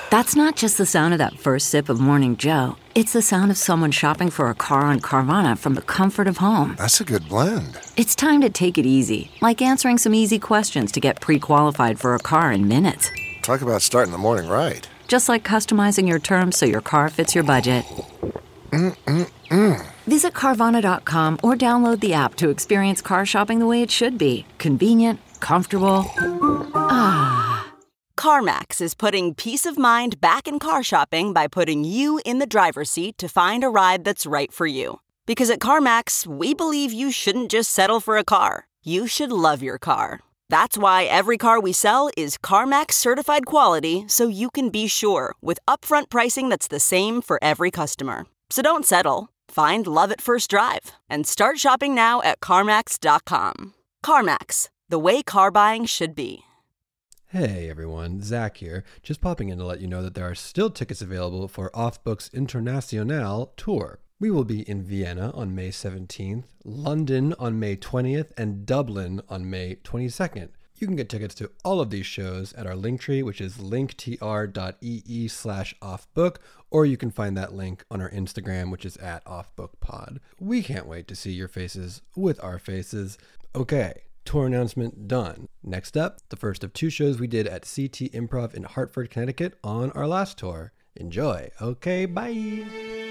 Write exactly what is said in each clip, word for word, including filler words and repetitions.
That's not just the sound of that first sip of Morning Joe. It's the sound of someone shopping for a car on Carvana from the comfort of home. That's a good blend. It's time to take it easy, like answering some easy questions to get pre-qualified for a car in minutes. Talk about starting the morning right. Just like customizing your terms so your car fits your budget. Mm-mm-mm. Visit Carvana dot com or download the app to experience car shopping the way it should be. Convenient, comfortable. Ah. CarMax is putting peace of mind back in car shopping by putting you in the driver's seat to find a ride that's right for you. Because at CarMax, we believe you shouldn't just settle for a car. You should love your car. That's why every car we sell is CarMax certified quality, so you can be sure with upfront pricing that's the same for every customer. So don't settle. Find love at first drive and start shopping now at CarMax dot com. CarMax, the way car buying should be. Hey everyone, Zach here, just popping in to let you know that there are still tickets available for Off-Book's Internationale tour. We will be in Vienna on May seventeenth, London on May twentieth, and Dublin on May twenty-second. You can get tickets to all of these shows at our Linktree, which is linktr.ee slash offbook, or you can find that link on our Instagram, which is at offbookpod. We can't wait to see your faces with our faces. Okay. Tour announcement done. Next up, the first of two shows we did at C T Improv in Hartford, Connecticut on our last tour. Enjoy. Okay, bye.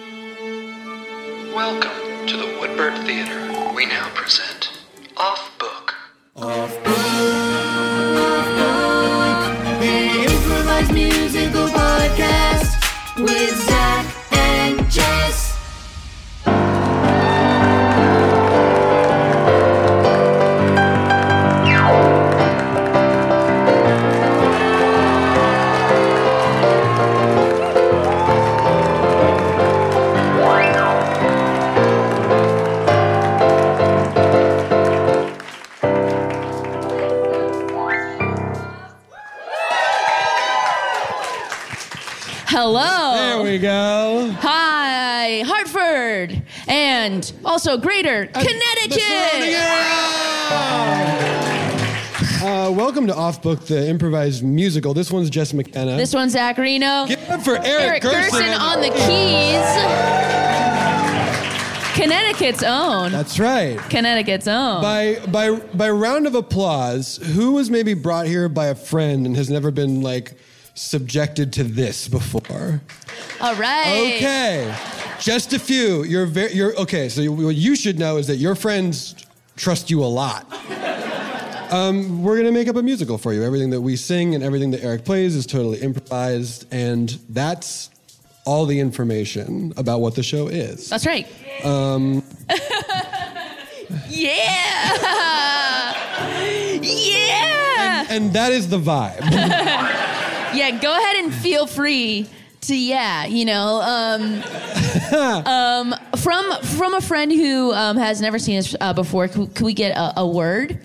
Welcome to the Woodbird Theater. We now present Off Book. Off Book, Off Book, the improvised musical podcast with Zach and Jess. Hello. There we go. Hi, Hartford, and also greater uh, Connecticut. Uh, welcome to Off Book, the improvised musical. This one's Jess McKenna. This one's Zach Reno. Give it up for Eric, Eric Gerson. Gerson on the keys. Connecticut's own. That's right. Connecticut's own. By by by round of applause, who was maybe brought here by a friend and has never been like subjected to this before? All right. Okay. Just a few. You're very. You're okay. So you, what you should know is that your friends trust you a lot. Um, we're gonna make up a musical for you. Everything that we sing and everything that Eric plays is totally improvised, and that's all the information about what the show is. That's right. Um, yeah. Yeah. And, and that is the vibe. Yeah, go ahead and feel free to, yeah, you know, um, um, from from a friend who um, has never seen us uh, before, could, could we get a, a word?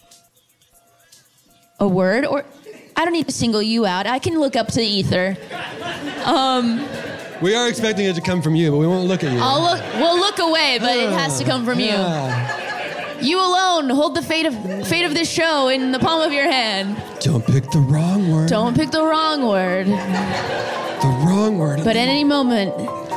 A word? Or I don't need to single you out. I can look up to the ether. Um, we are expecting it to come from you, but we won't look at you. I'll look. We'll look away, but it has to come from you. Yeah. You alone hold the fate of fate of this show in the palm of your hand. Don't pick the wrong word. Don't pick the wrong word. The wrong word. But at any moment.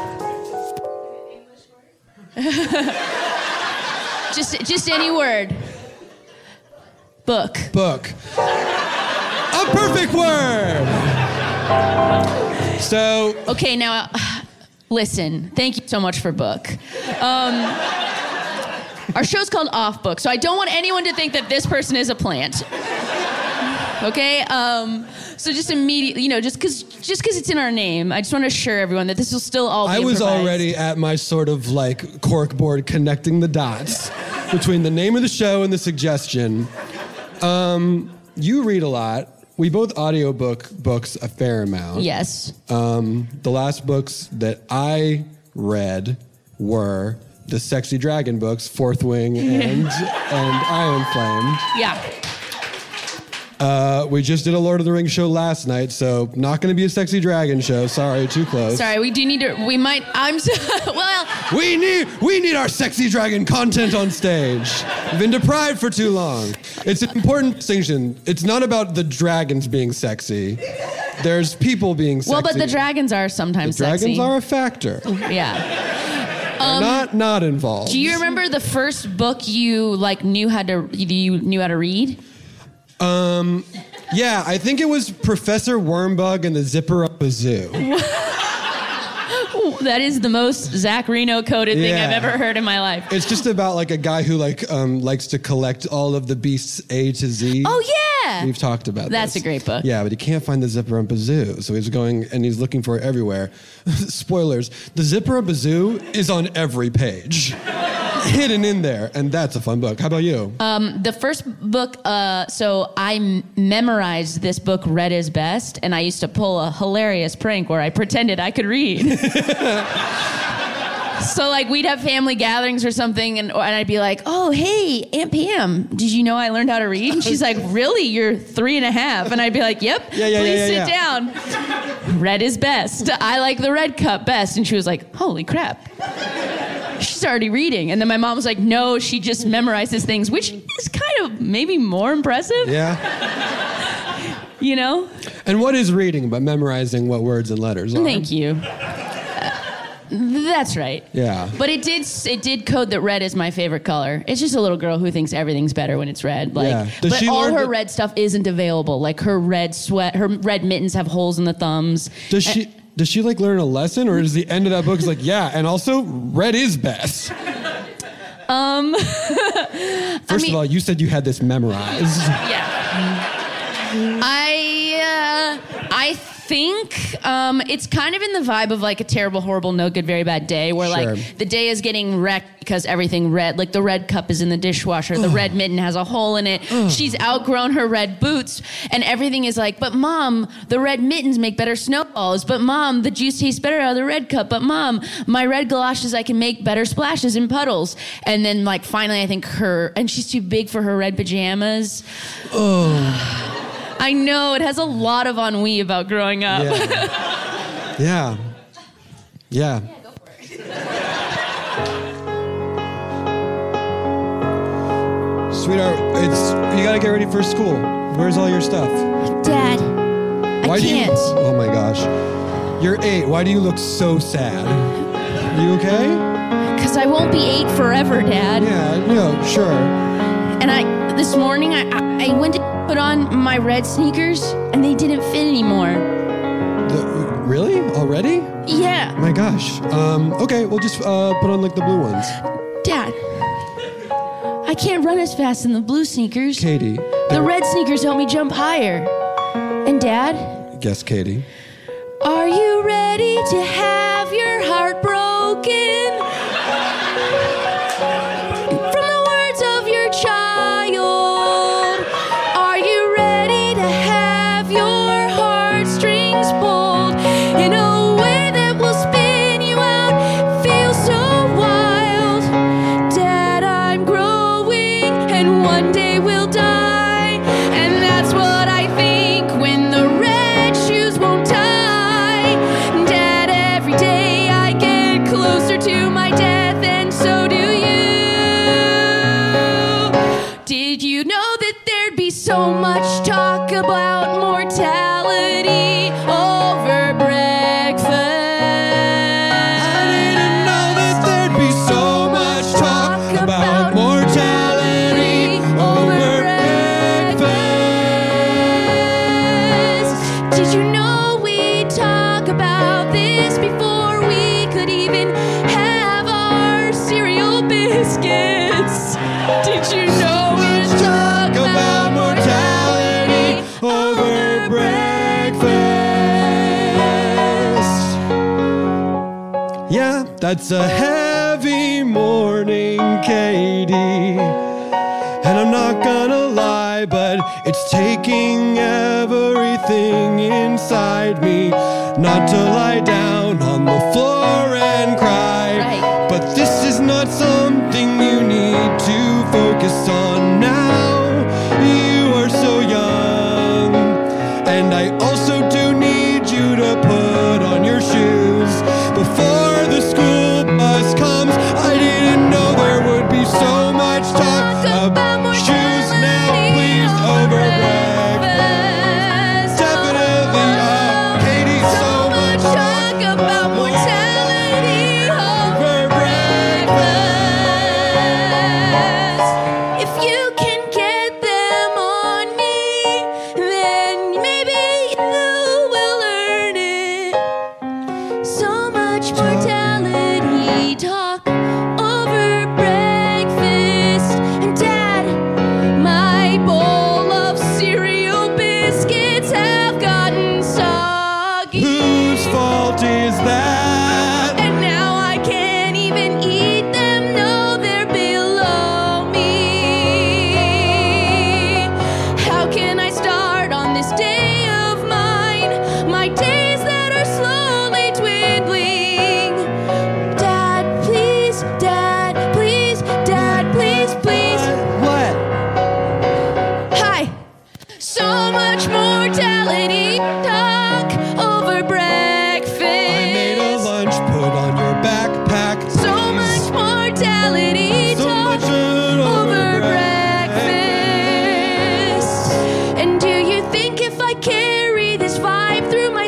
just just any word. Book. Book. A perfect word. So. Okay, now, uh, listen. Thank you so much for book. Um, our show's called Off Book, so I don't want anyone to think that this person is a plant. Okay? Um, so just immediately, you know, just because just because it's in our name, I just want to assure everyone that this will still all be I was improvised. already at my sort of like corkboard connecting the dots between the name of the show and the suggestion. Um, you read a lot. We both audiobook books a fair amount. Yes. Um, the last books that I read were the Sexy Dragon books, Fourth Wing and, and Iron Flame. Yeah. Uh, we just did a Lord of the Rings show last night, so not going to be a Sexy Dragon show. Sorry, too close. Sorry, we do need to. We might. I'm. So, well. We need. We need our Sexy Dragon content on stage. We've been deprived for too long. It's an important distinction. It's not about the dragons being sexy. there's people being sexy. Well, but the dragons are sometimes The dragons sexy. are a factor. Yeah. They're not not involved. Do you remember the first book you like knew how to you knew how to read? Um, yeah, I think it was Professor Wormbug and the Zipper Up a Zoo. That is the most Zach Reno coded thing Yeah. I've ever heard in my life. It's just about like a guy who like um, likes to collect all of the beasts A to Z. Oh yeah. We've talked about That's this. a great book. Yeah, but he can't find the Zipper Up a Zoo, so he's going and he's looking for it everywhere. Spoilers: the Zipper Up a Zoo is on every page, hidden in there, and that's a fun book. How about you? Um, the first book, uh, so I m- memorized this book, Red is Best, and I used to pull a hilarious prank where I pretended I could read. So like we'd have family gatherings or something, and, and I'd be like, "Oh, hey, Aunt Pam, did you know I learned how to read?" And she's like, "Really? You're three and a half?" And I'd be like, "Yep. Yeah, yeah, Please yeah, yeah, sit yeah. down. Red is best. I like the red cup best." And she was like, "Holy crap." She's already reading. And then my mom was like, "No, she just memorizes things," which is kind of maybe more impressive. Yeah. You know? And what is reading but memorizing what words and letters are? Thank you. Uh, that's right. Yeah. But it did it did code that red is my favorite color. It's just a little girl who thinks everything's better when it's red. Like, Yeah. Does but she all learn her that- red stuff isn't available. Like her red sweat, her red mittens have holes in the thumbs. Does And- she does she like learn a lesson, or is the end of that book is like, yeah, and also red is best? Um. First mean- of all, you said you had this memorized. Yeah. I uh, I think um, it's kind of in the vibe of like a terrible, horrible, no good, very bad day, where Sure. like the day is getting wrecked because everything red, like the red cup is in the dishwasher, the red mitten has a hole in it, she's outgrown her red boots, and everything is like, but mom, the red mittens make better snowballs, but mom, the juice tastes better out of the red cup, but mom, my red galoshes, I can make better splashes in puddles. And then like finally I think her, and she's too big for her red pajamas. Oh. I know, it has a lot of ennui about growing up. Yeah. Yeah. Yeah. Sweetheart, it's you gotta get ready for school. Where's all your stuff? Dad, Why I do can't. you Oh my gosh. You're eight. Why do you look so sad? You okay? Because I won't be eight forever, Dad. Yeah, no, sure. And I, this morning, I, I, I went to put on my red sneakers, and they didn't fit anymore. The, really? Already? Yeah. My gosh. Um, okay, we'll just uh, put on like the blue ones. Dad, I can't run as fast in the blue sneakers. Katie. The red sneakers help me jump higher. And Dad, Yes, Katie. are you ready to have your heart broken? From the words of your child, are you ready to have your heartstrings pulled in a way that will spin you out, feel so wild? Dad, I'm growing, and one day we'll die, and that's what I think when the red shoes won't tie. Dad, every day I get closer to my death, and so do you. Did you know that there'd be so much talk about mortality over breakfast? I didn't know that there'd be so much talk about mortality over breakfast. Did you know we talk about this before we could even have our cereal biscuits? Did you know we talk about mortality over breakfast? Yeah, that's a heavy morning, Katie. And I'm not gonna lie, but it's taking everything inside me not to lie down on the floor and cry. Right. But this is not something you need to focus on now. You are so young. And I also do need you to put on your shoes before the school bus comes. I didn't know there would be so much talk about shoes now, please, over breakfast. Definitely, uh,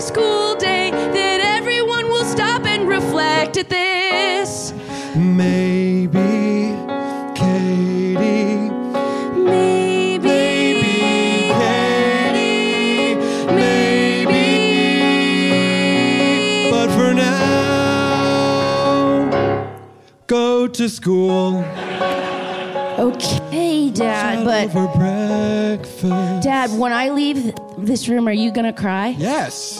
high school day that everyone will stop and reflect at this. Maybe Katie. Maybe, Maybe Katie. Maybe. But for now, go to school. Okay, Dad, but For breakfast. Dad, when I leave th- this room, are you gonna cry? Yes.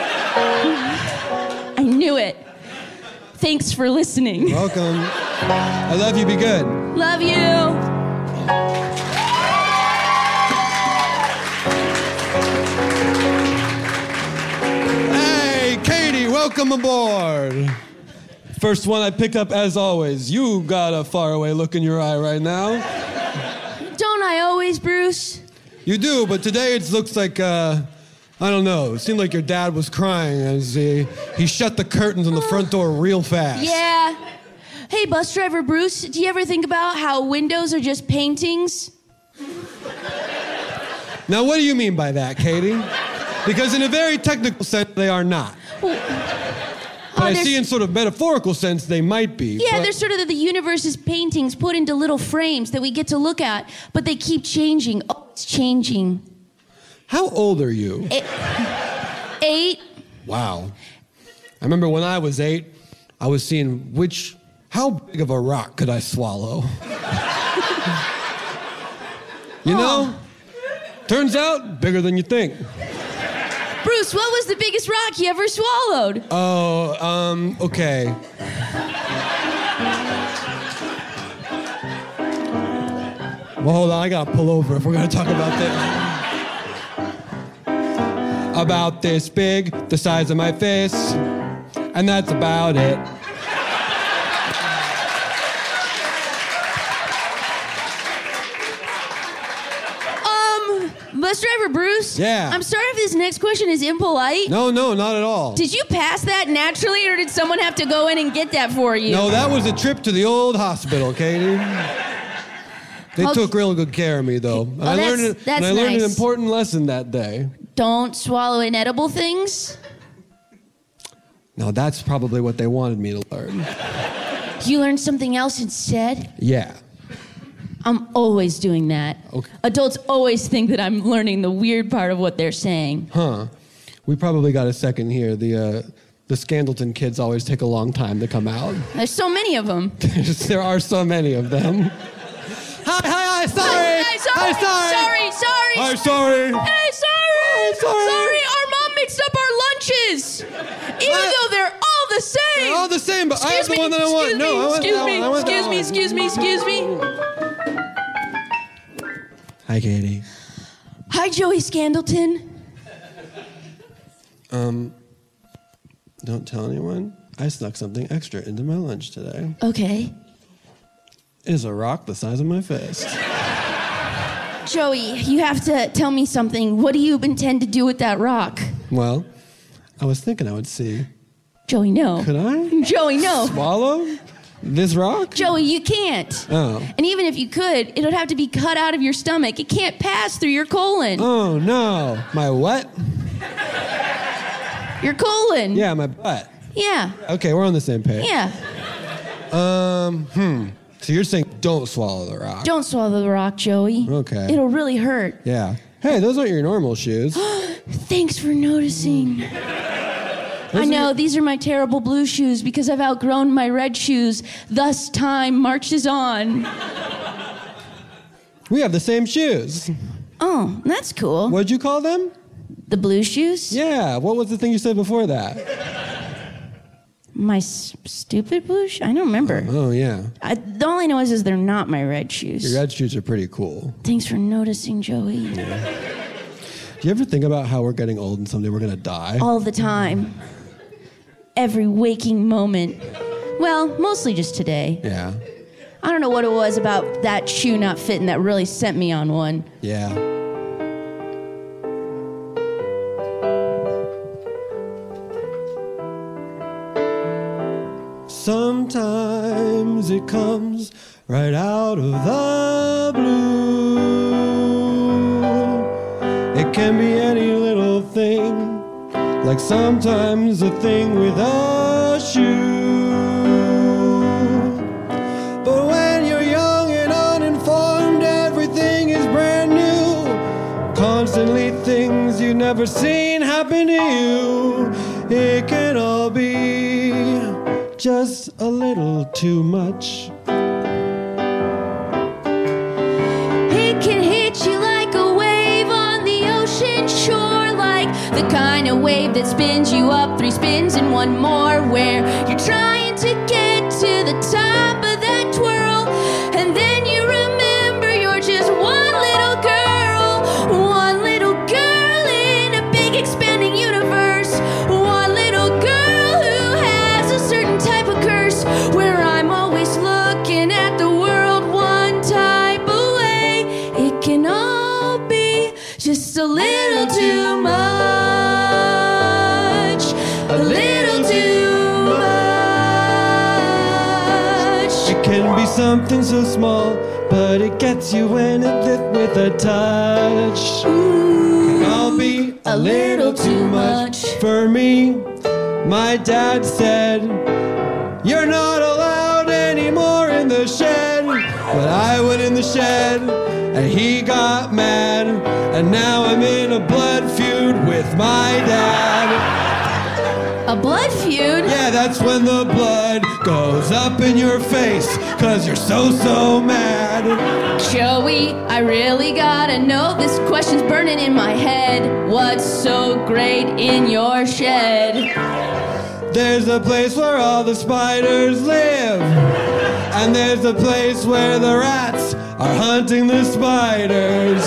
I knew it. Thanks for listening. Welcome. I love you. Be good. Love you. Hey, Katie, welcome aboard. First one I picked up as always. You got a faraway look in your eye right now. Don't I always, Bruce? You do, but today it looks like, uh, I don't know. It seemed like your dad was crying as he, he shut the curtains on the front door real fast. Yeah. Hey, bus driver Bruce, do you ever think about how windows are just paintings? Now, what do you mean by that, Katie? Because in a very technical sense, they are not. Well, But oh, I there's- see in sort of metaphorical sense, they might be. Yeah, but- they're sort of the, the universe's paintings put into little frames that we get to look at, but they keep changing. Oh, it's changing. How old are you? Eight. Eight. Wow. I remember when I was eight, I was seeing which, how big of a rock could I swallow? You know? Turns out, bigger than you think. Bruce, what was the biggest rock you ever swallowed? Oh, um, okay. Well, hold on, I gotta pull over if we're gonna talk about this. About this big, the size of my face, and that's about it. Um, bus driver Bruce? Yeah. I'm sorry if this next question is impolite. No, no, not at all. Did you pass that naturally, or did someone have to go in and get that for you? No, that was a trip to the old hospital, Katie. They Okay. took real good care of me, though. And Oh, I that's- learned, it- that's and I learned an nice. important lesson that day. Don't swallow inedible things? Now, that's probably what they wanted me to learn. You learned something else instead? Yeah. I'm always doing that. Okay. Adults always think that I'm learning the weird part of what they're saying. Huh. We probably got a second here. The, uh, the Scandalton kids always take a long time to come out. There's so many of them. There are so many of them. Hi, hi, hi, sorry! Hi, sorry, Hi, sorry! sorry, sorry. Hi, sorry! Hey, sorry. Oh, sorry. Sorry, our mom mixed up our lunches. Even What? though they're all the same. They're all the same, but I have Excuse the me, one that I want. excuse No, me, I want excuse that me, one. I want that excuse me, one. excuse me, excuse me. Hi, Katie. Hi, Joey Scandalton. Um, don't tell anyone. I snuck something extra into my lunch today. Okay. It is a rock the size of my fist. Joey, you have to tell me something. What do you intend to do with that rock? Well, I was thinking I would see. Joey, no. Could I Joey, no. swallow this rock? Joey, you can't. Oh. And even if you could, it would have to be cut out of your stomach. It can't pass through your colon. Oh, no. My what? Your colon. Yeah, my butt. Yeah. Okay, we're on the same page. Yeah. Um, hmm. So you're saying don't swallow the rock? Don't swallow the rock, Joey. Okay. It'll really hurt. Yeah. Hey, those aren't your normal shoes. Thanks for noticing. I know, these are my terrible blue shoes because I've outgrown my red shoes. Thus, time marches on. We have the same shoes. Oh, that's cool. What'd you call them? The blue shoes? Yeah, what was the thing you said before that? My s- stupid blue shoes? I don't remember. Oh, yeah. I, the all I know is, is they're not my red shoes. Your red shoes are pretty cool. Thanks for noticing, Joey. Do you ever think about how we're getting old and someday we're gonna die? All the time. Every waking moment. Well, mostly just today. Yeah. I don't know what it was about that shoe not fitting that really sent me on one. Yeah. Sometimes it comes right out of the blue. It can be any little thing, like sometimes a thing with a shoe. But when you're young and uninformed, everything is brand new. Constantly things you've never seen happen to you. It can all be just a little too much. It can hit you like a wave on the ocean shore, like the kind of wave that spins you up three spins and one more, where you're trying to get to the top of that twirl, and then you remember you're just one little girl, one little girl in a big expanding universe, one little girl who has a certain type of curse, where I'm always looking at the world one type of way. It can all be just a little too much, a little too much. It can be something so small, but it gets you in it with a touch. Ooh, I'll be a little too much. For me, my dad said, you're not allowed anymore in the shed. But I went in the shed, and he got mad, and now I'm in a blood feud with my dad. A blood feud? Yeah, that's when the blood goes up in your face, cause you're so, so mad. Joey, I really gotta know, this question's burning in my head. What's so great in your shed? There's a place where all the spiders live, and there's a place where the rats are hunting the spiders.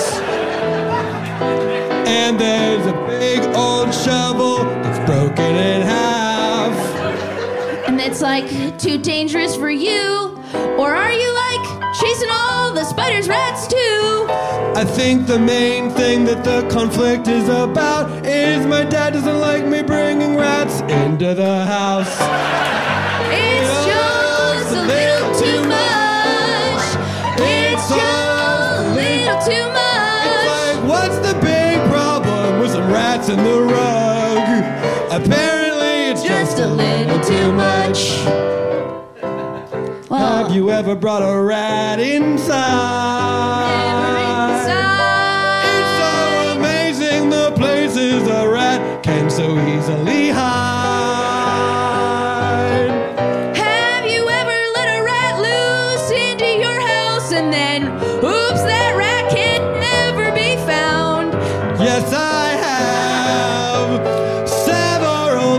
And there's a big old shovel that's broken in half. And it's like too dangerous for you? Or are you like chasing all the spiders, rats too? I think the main thing that the conflict is about is my dad doesn't like me bringing rats into the house. It's just a little too much. It's just a little too much. It's like, what's the big problem with some rats in the rug? Apparently it's Just a little too much. Well, Have you ever brought a rat inside? never inside. It's so amazing the places a rat can so easily hide. Have you ever let a rat loose into your house and then, oops, that rat can never be found? Yes, I have several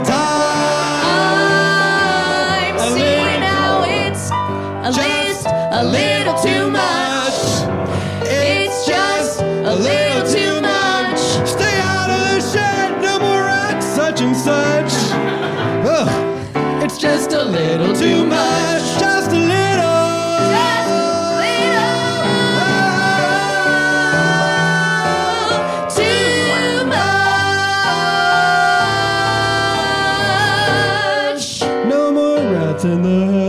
times. I'm A seeing little- how it's a Just list a little too much. It's just a little too much. Stay out of the shed, no more rats, such and such. Ugh, it's just a little too much, just a little. Just a little too much. No more rats in the house.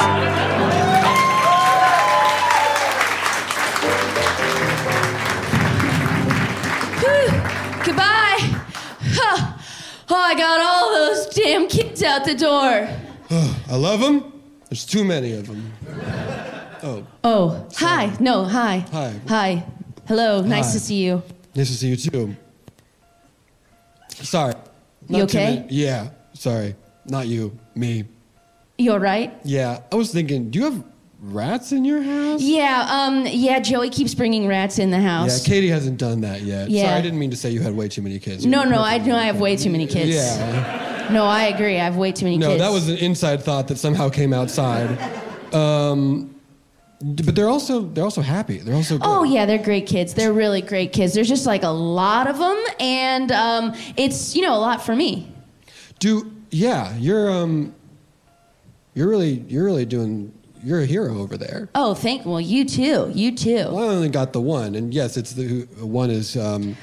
Whew. Goodbye. Huh. Oh, I got all those damn kids out the door. I love them. There's too many of them. Oh, Oh, hi. No, hi. Hi. Hi. Hello. Nice Hi. to see you. nice to see you too. Sorry. You Not too okay? many- Yeah, sorry. Not you, me. You all right? Yeah, I was thinking, do you have rats in your house? Yeah, um, yeah, Joey keeps bringing rats in the Yeah, house. Katie hasn't done that yet. Yeah. Sorry, I didn't mean to say you had way too many kids. No, You're no, I perfectly know I have okay. way too many kids. Yeah. No, I agree. I have way too many No, kids. that was an inside thought that somehow came outside. Um, d- but they're also they're also happy. They're also good. Oh yeah, they're great kids. They're really great kids. There's just like a lot of them, and um, it's you know a lot for me. Do yeah, you're um, you're really you're really doing. You're a hero over there. Oh, thank. Well, you too. You too. Well, I only got the one, and yes, it's the one is um,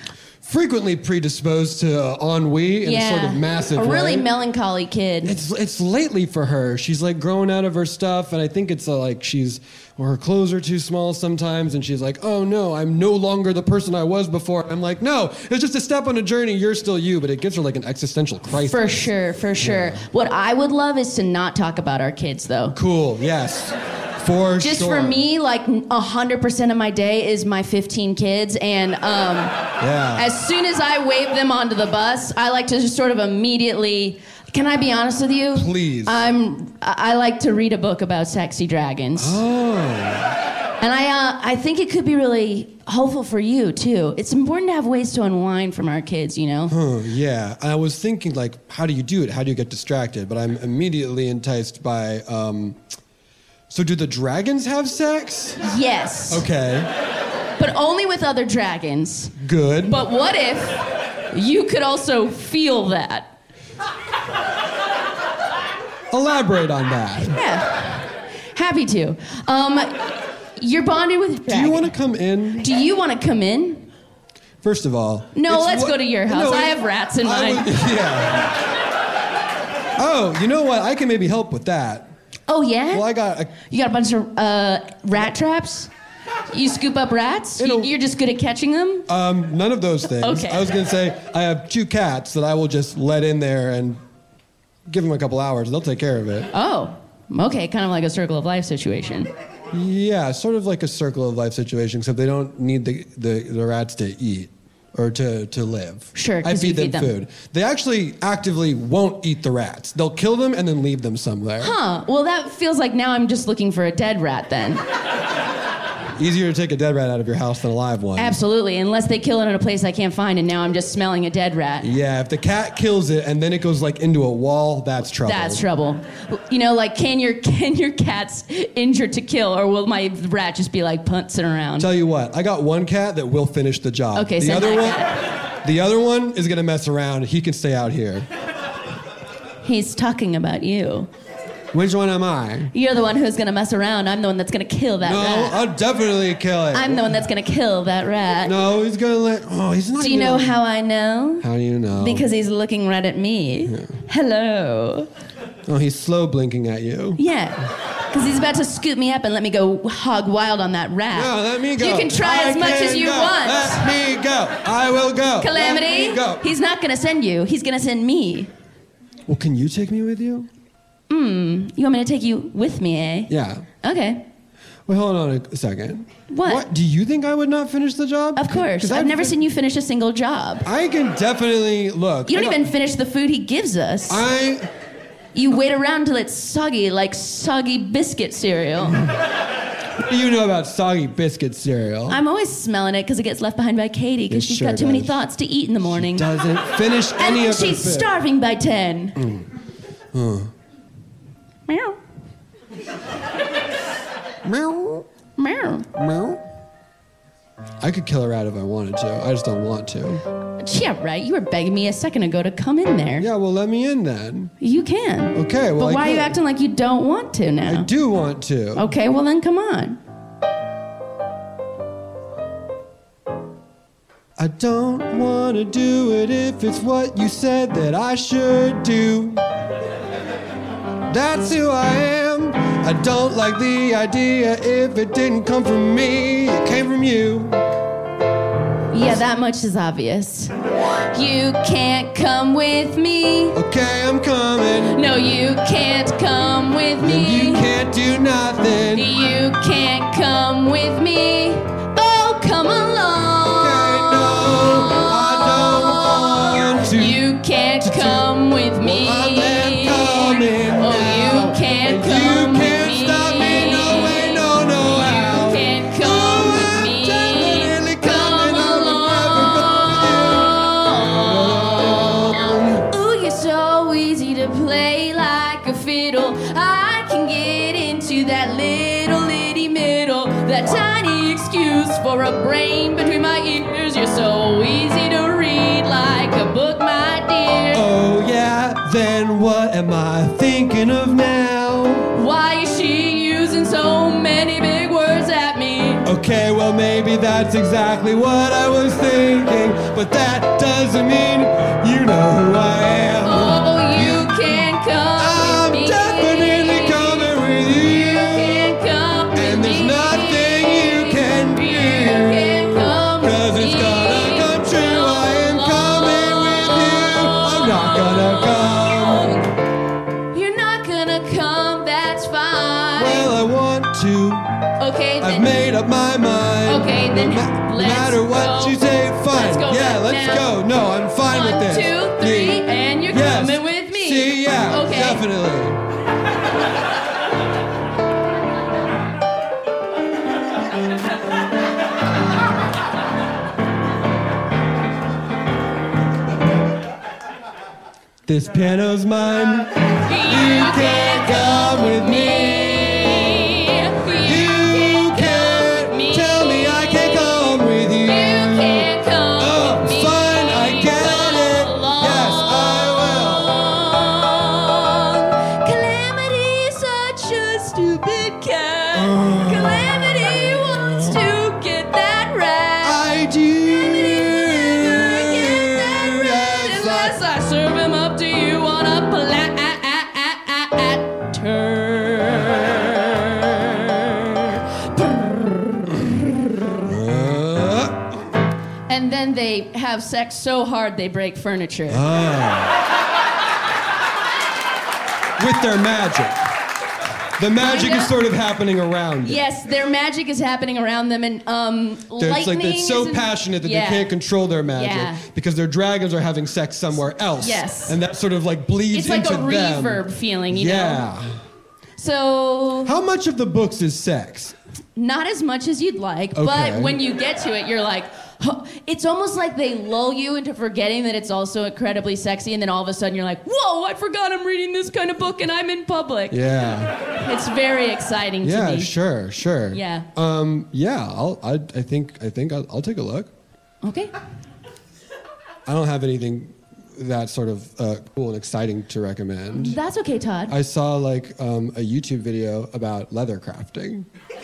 frequently predisposed to uh, ennui in yeah. a sort of massive A really way. melancholy kid. It's it's lately for her. She's like growing out of her stuff, and I think it's uh, like she's, or her clothes are too small sometimes, and she's like, oh no, I'm no longer the person I was before. I'm like, no, it's just a step on a journey. You're still you, but it gives her like an existential crisis. For sure, for sure. Yeah. What I would love is to not talk about our kids, though. Cool. Yes. For Just sure. for me, like one hundred percent of my day is my fifteen kids, and um, Yeah. as soon as I wave them onto the bus, I like to just sort of immediately. Can I be honest with you? Please. I'm. I like to read a book about sexy dragons. Oh. And I, uh, I think it could be really hopeful for you too. It's important to have ways to unwind from our kids, you know. Huh, yeah. I was thinking, like, how do you do it? How do you get distracted? But I'm immediately enticed by. Um, so, do the dragons have sex? Yes. Okay. But only with other dragons. Good. But what if you could also feel that? Elaborate on that. Yeah. Happy to. Um, you're bonded with a dragon. Do you want to come in? Do you want to come in? First of all. No, it's let's what- go to your house. No, I it- have rats in I mine. would- yeah. Oh, you know what? I can maybe help with that. Oh, yeah? Well, I got a, You got a bunch of uh, rat traps? You scoop up rats? It'll- You- You're just good at catching them? um, none of those things. Okay. I was going to say I have two cats that I will just let in there and give them a couple hours. They'll take care of it. Oh, okay. Kind of like a circle of life situation. Yeah, sort of like a circle of life situation, except they don't need the, the, the rats to eat or to, to live. Sure, I 'cause you feed them feed them. food. They actually actively won't eat the rats. They'll kill them and then leave them somewhere. Huh. Well, that feels like now I'm just looking for a dead rat then. Easier to take a dead rat out of your house than a live one. Absolutely. Unless they kill it in a place I can't find and now I'm just smelling a dead rat. Yeah, if the cat kills it and then it goes like into a wall, that's trouble. That's trouble. You know, like, can your can your cats injure to kill, or will my rat just be like puntzing around? Tell you what, I got one cat that will finish the job. Okay, the send other that one, cat. the other one is gonna mess around. He can stay out here. He's talking about you. Which one am I? You're the one who's gonna mess around. I'm the one that's gonna kill that No, rat. I'll definitely kill it. I'm the one that's gonna kill that rat. No, he's gonna let. Oh, he's not. Do you even- know how I know? How do you know? Because he's looking right at me. Hello. Oh, he's slow blinking at you. Yeah. Because he's about to scoop me up and let me go hog wild on that rat. No, let me go. You can try I as much can as you go. want. Let me go. I will go. Calamity. Let me go. He's not gonna send you. He's gonna send me. Well, can you take me with you? Hmm. You want me to take you with me, eh? Yeah. Okay. Wait, hold on a second. What? Do you think I would not finish the job? Of course. 'Cause I've never fin- seen you finish a single job. I can definitely look. You don't I even finish the food he gives us. I. You wait around till it's soggy, like soggy biscuit cereal. What do you know about soggy biscuit cereal? I'm always smelling it because it gets left behind by Katie because It she's sure got too many does. thoughts to eat in the morning. Doesn't finish and any then of her she's food. starving by ten. Uh. Meow. Meow. Meow. Meow. I could kill a rat if I wanted to. I just don't want to. Yeah, right. You were begging me a second ago to come in there. Yeah, well, let me in then. You can. Okay, well, But I why are you could. acting like you don't want to now? I do want to. Okay, well then come on. I don't want to do it if it's what you said that I should do. That's who I am. I don't like the idea if it didn't come from me. It came from you. Yeah, that much is obvious. You can't come with me. Okay, I'm coming. No, you can't come with And me. you can't do nothing. You can't come with me. Oh, come along. Okay, no, I don't want to. You can't to- to- come with me. Well, I am coming Oh, now. you can't And come you with can't me. stop me. No way, no, no how. You can't come Oh, with I'm me. definitely Come coming. I would never go with you. along. Ooh, you're so easy to play like a fiddle. I can get into that little itty middle, that tiny excuse for a brain between my ears. You're so easy to read like a book, my dear. Oh yeah, then what am I thinking of now? Why is she using so many big words at me? Okay, well maybe that's exactly what I was thinking. but that doesn't mean you know who I am. Oh, you can come I'm with me. definitely coming with you. You can come with And there's me. nothing you can do. You can come with Cause it's me. gonna come true. I am coming with you. I'm not gonna come. You're not gonna come, that's fine. Well, I want to. Okay, I've then. made up my mind. Okay, then No, ma- no let's matter what go. you say, fine. Let's go yeah, right let's now. go. No, I'm fine One, with this. two, three, Me. and you're Yes. coming with me. See, yeah, Okay. definitely. This piano's mine. You can't come with me. You can't tell me I can't come with you. You can't come Oh, with me. fine, I get Come it. along. Yes, I Calamity's such a stupid cat. Calamity wants to get that rat. I do. Unless I serve him up to you on a platter. And then they have sex so hard they break furniture. With their magic. The magic Kinda. is sort of happening around it. Yes, their magic is happening around them, and um, They're, it's lightning. like, it's so is in- passionate that Yeah. they can't control their magic Yeah. because their dragons are having sex somewhere else. Yes. And that sort of like bleeds It's like into a them. reverb feeling, you yeah. know. So How much of the books is sex? not as much as you'd like, Okay. but when you get to it, you're like, huh. It's almost like they lull you into forgetting that it's also incredibly sexy, and then all of a sudden you're like, whoa, I forgot I'm reading this kind of book and I'm in public. Yeah. It's very exciting to Yeah, me. sure, sure. Yeah. Um, yeah, I'll, I, I think, I think I'll, I'll take a look. Okay. I don't have anything that sort of uh, cool and exciting to recommend. That's okay, Todd. I saw like um, a YouTube video about leather crafting.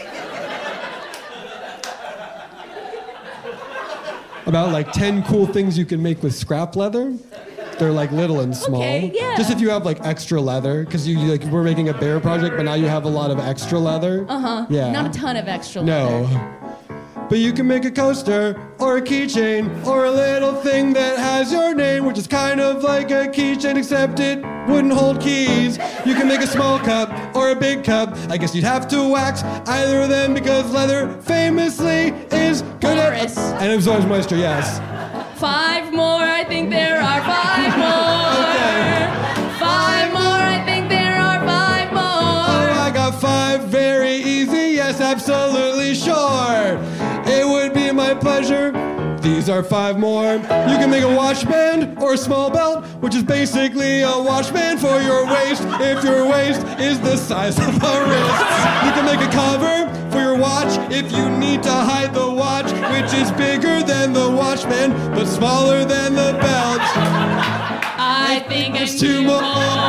About like ten cool things you can make with scrap leather. They're like little and small. Okay, yeah. Just if you have like extra leather, because you like we're making a bear project, but now you have a lot of extra leather. Uh huh. Yeah. Not a ton of extra. No. leather. But you can make a coaster or a keychain or a little thing that has your name, which is kind of like a keychain, except it wouldn't hold keys. You can make a small cup or a big cup. I guess you'd have to wax either of them because leather famously is good Porous. at and absorbs moisture. Yes. Five more, I think there are five more. Okay. Five more, I think there are five Oh, more. I got five very easy. Yes, absolutely sure. It would be my pleasure. These are five more. You can make a watch band or a small belt, which is basically a watch band for your waist if your waist is the size of a wrist. You can make a cover for your watch if you need to hide the watch, which is bigger than the watch band but smaller than the belt. I think There's it's two more.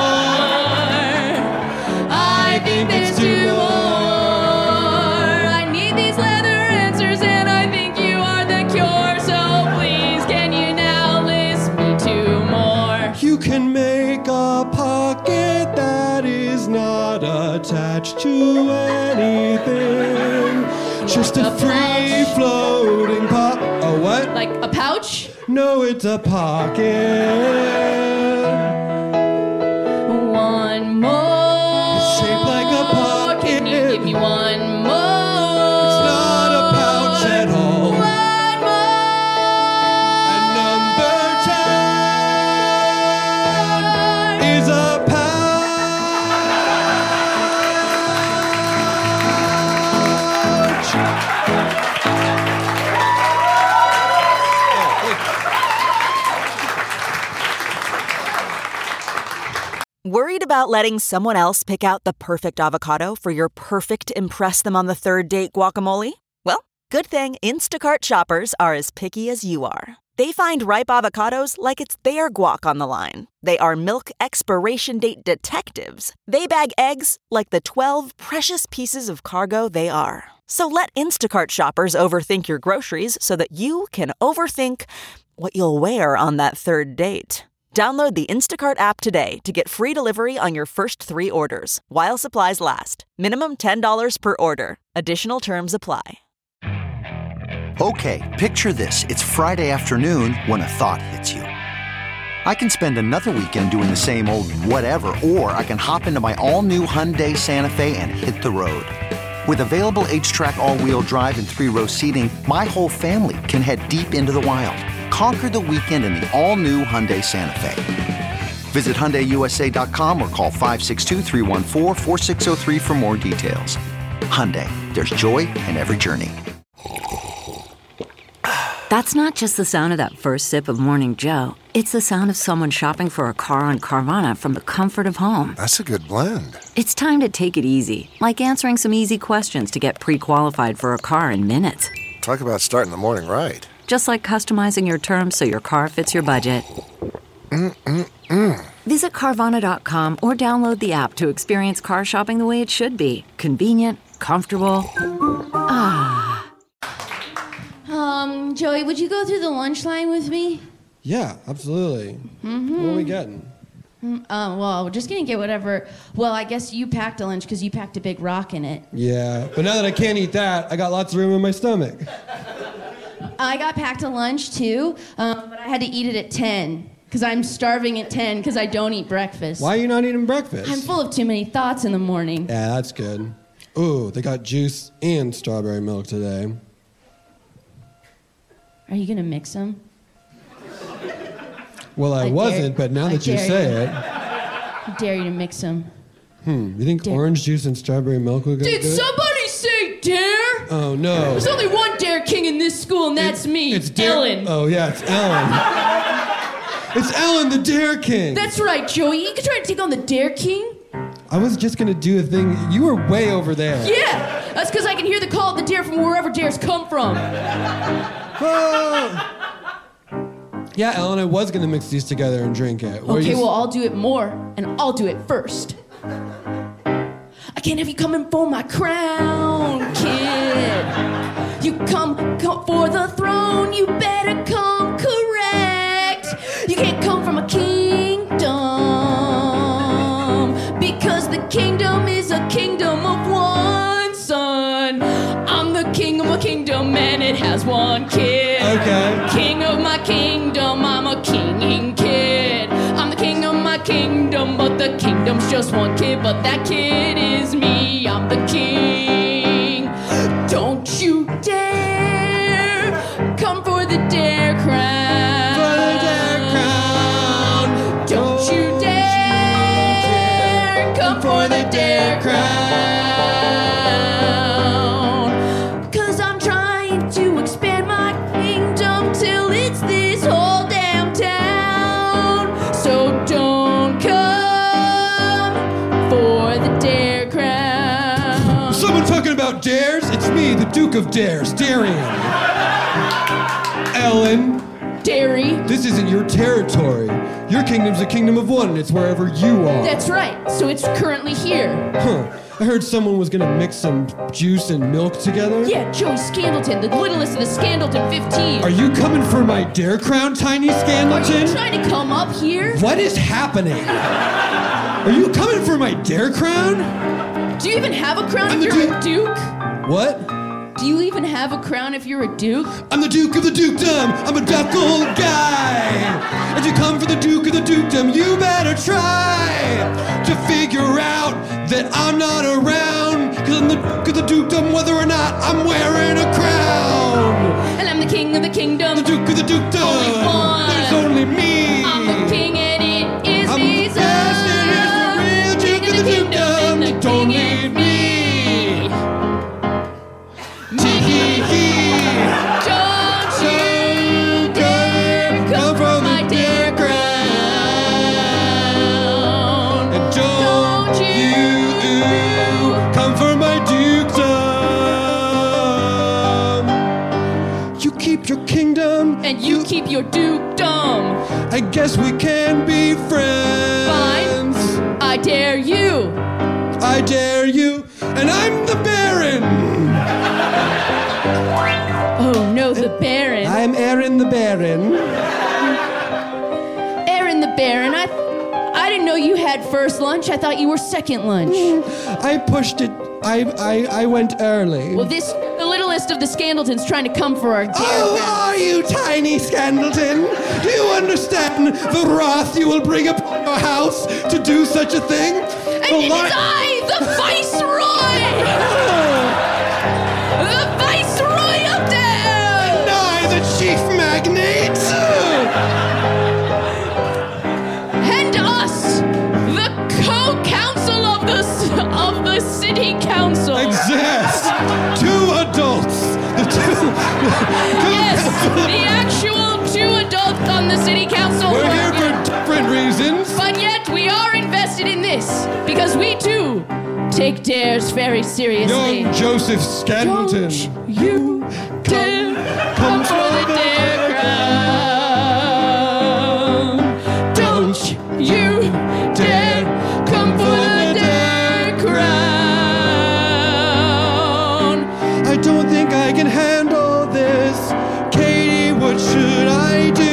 I think there's two more. I need these leather answers, and I think you are the cure. So please, can you now list me two more? You can make a pocket that is not attached to anything. Just a A free pouch. floating pop. A what? Like a pouch? No, it's a pocket. One more. It's shaped like a pocket. Can you give me one more? It's not a pouch at all. One more. And number ten is a pouch. Worried about letting someone else pick out the perfect avocado for your perfect impress them on the third date guacamole? Well, good thing Instacart shoppers are as picky as you are. They find ripe avocados like it's their guac on the line. They are milk expiration date detectives. They bag eggs like the twelve precious pieces of cargo they are. So let Instacart shoppers overthink your groceries so that you can overthink what you'll wear on that third date. Download the Instacart app today to get free delivery on your first three orders, while supplies last. Minimum ten dollars per order. Additional terms apply. Okay, picture this. It's Friday afternoon when a thought hits you. I can spend another weekend doing the same old whatever, or I can hop into my all-new Hyundai Santa Fe and hit the road. With available H-Track all-wheel drive and three-row seating, my whole family can head deep into the wild. Conquer the weekend in the all-new Hyundai Santa Fe. Visit Hyundai U S A dot com or call five six two, three one four, four six zero three for more details. Hyundai, there's joy in every journey. That's not just the sound of that first sip of Morning Joe. It's the sound of someone shopping for a car on Carvana from the comfort of home. That's a good blend. It's time to take it easy, like answering some easy questions to get pre-qualified for a car in minutes. Talk about starting the morning right. Just like customizing your terms so your car fits your budget. Mm-mm-mm. Visit Carvana dot com or download the app to experience car shopping the way it should be. Convenient, comfortable. Ah. Um, Joey, would you go through the lunch line with me? Yeah, absolutely. Mm-hmm. What are we getting? Um, well, we're just gonna get whatever. Well, I guess you packed a lunch because you packed a big rock in it. Yeah, but now that I can't eat that, I got lots of room in my stomach. I got packed a lunch too, um, but I had to eat it at ten because I'm starving at ten because I don't eat breakfast. Why are you not eating breakfast? I'm full of too many thoughts in the morning. Yeah, that's good. Ooh, they got juice and strawberry milk today. Are you gonna mix them? Well, I, I wasn't, dare, but now I that you dare say you. it. I dare you to mix them. Hmm, you think Dare. orange juice and strawberry milk would go Did good? somebody say dare? Oh, no. There's only one dare king in this school, and that's It- me, it's Dare- Ellen. Oh, yeah, it's Ellen. It's Ellen, the Dare King. That's right, Joey. You can try to take on the Dare King. I was just gonna do a thing. You were way over there. Yeah, that's because I can hear the call of the dare from wherever dares come from. Oh. Yeah, Ellen, I was gonna mix these together and drink it. Were Okay, you- well, I'll do it more, and I'll do it first. I can't have you coming for my crown, kid. You come, come for the throne, you better come correct. You can't come from a kingdom, because the kingdom is a kingdom of one son. I'm the king of a kingdom, and it has one kid. Okay. King of my kingdom, I'm a king kid. I'm the king of my kingdom, but the kingdom's just one kid, but that kid is me. I'm the king. Don't you dare come for the dare crown. For the Dare crown. Don't you dare come for the dare crown. Cause I'm trying to expand my kingdom till it's this whole damn town. So don't come for the dare crown. Someone talking about dares? It's me, the Duke of Dares, Darian. Ellen, Dairy. this isn't your territory. Your kingdom's a kingdom of one, and it's wherever you are. That's right. So it's currently here. Huh. I heard someone was gonna mix some juice and milk together. Yeah, Joey Scandalton, the littlest of the Scandalton fifteen. Are you coming for my dare crown, Tiny Are you Scandalton? trying to come up here? What is happening? Are you coming for my dare crown? Do you even have a crown I'm if the you're Duke. a duke? What? Do you even have a crown if you're a duke? I'm the Duke of the Dukedom. I'm a duckle guy. If you come for the Duke of the Dukedom, you better try to figure out that I'm not around. Cause I'm the Duke of the Dukedom, whether or not I'm wearing a crown. And I'm the king of the kingdom. The Duke of the Dukedom. Only one. There's only me. I'm the king and it is I'm me. the best, it is the real Duke of the Dukedom. and the Don't king leave is me. Tee-hee-hee. Don't you dare come from my dare crown. And don't, Don't you come for my dukedom. You keep your kingdom, And you keep your dukedom. I guess we can be friends. Fine. I dare you. I dare you, and I'm the Baron. Oh no, the Baron. I'm Aaron the Baron. didn't know you had first lunch. I thought you were second lunch. I pushed it. I I I went early. Well, this the littlest of the Scandletons trying to come for our dare. Oh, are you tiny Scandleton? Do you understand the wrath you will bring upon your house to do such a thing? And The it li- is I, the Viceroy! The Viceroy up there! And I, the chief magnate! And us, the co-council of the of the city council. Exist! Two adults! The two... Yes, the actual two adults on the city council. We're who here are- for different reasons. But yet we are invested in this because we too take dares very seriously. Young Joseph Scandleton. Don't you dare come for the dare crown. Don't you dare come for the dare crown. I don't think I can handle this. Katie, what should I do?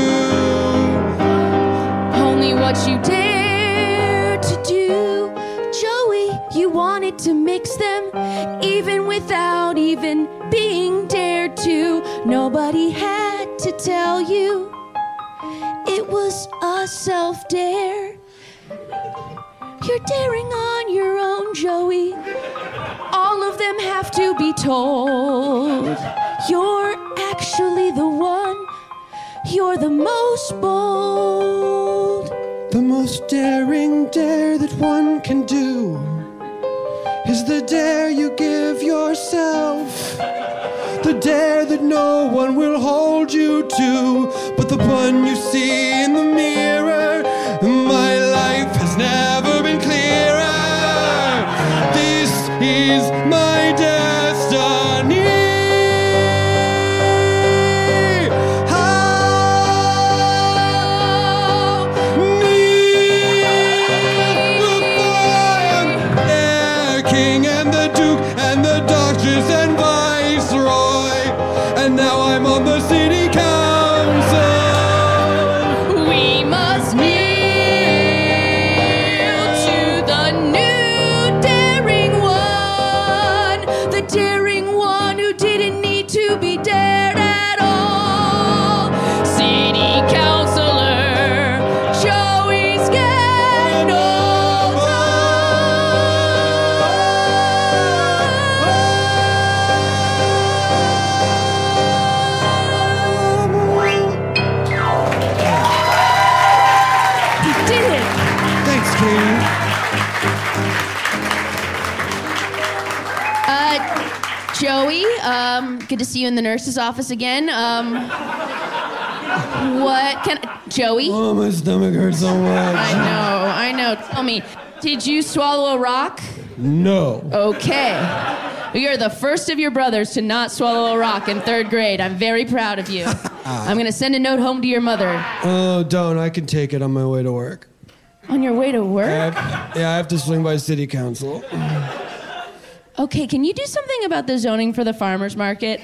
Only what you dare to do. Joey, you wanted to mix them, even without even being dared to. Nobody had to tell you. It was a self-dare. You're daring on your own, Joey. All of them have to be told. You're actually the one. You're the most bold. The most daring dare that one can do is the dare you give yourself. The dare that no one will hold you to, but the one you see in the mirror. My life has never been clearer. This is my destiny. And now I'm on the city council. We must kneel to the new daring one. The daring one who didn't need to be dared at all. City Councilor Joey Thanks, Katie. Uh, Joey, um, good to see you in the nurse's office again. Um, what can Joey? Oh, my stomach hurts so much. I know, I know. Tell me, did you swallow a rock? No. Okay. You're the first of your brothers to not swallow a rock in third grade. I'm very proud of you. I'm gonna send a note home to your mother. Oh, don't. I can take it on my way to work. On your way to I work? have, yeah, I have to swing by city council. Okay, can you do something about the zoning for the farmer's market?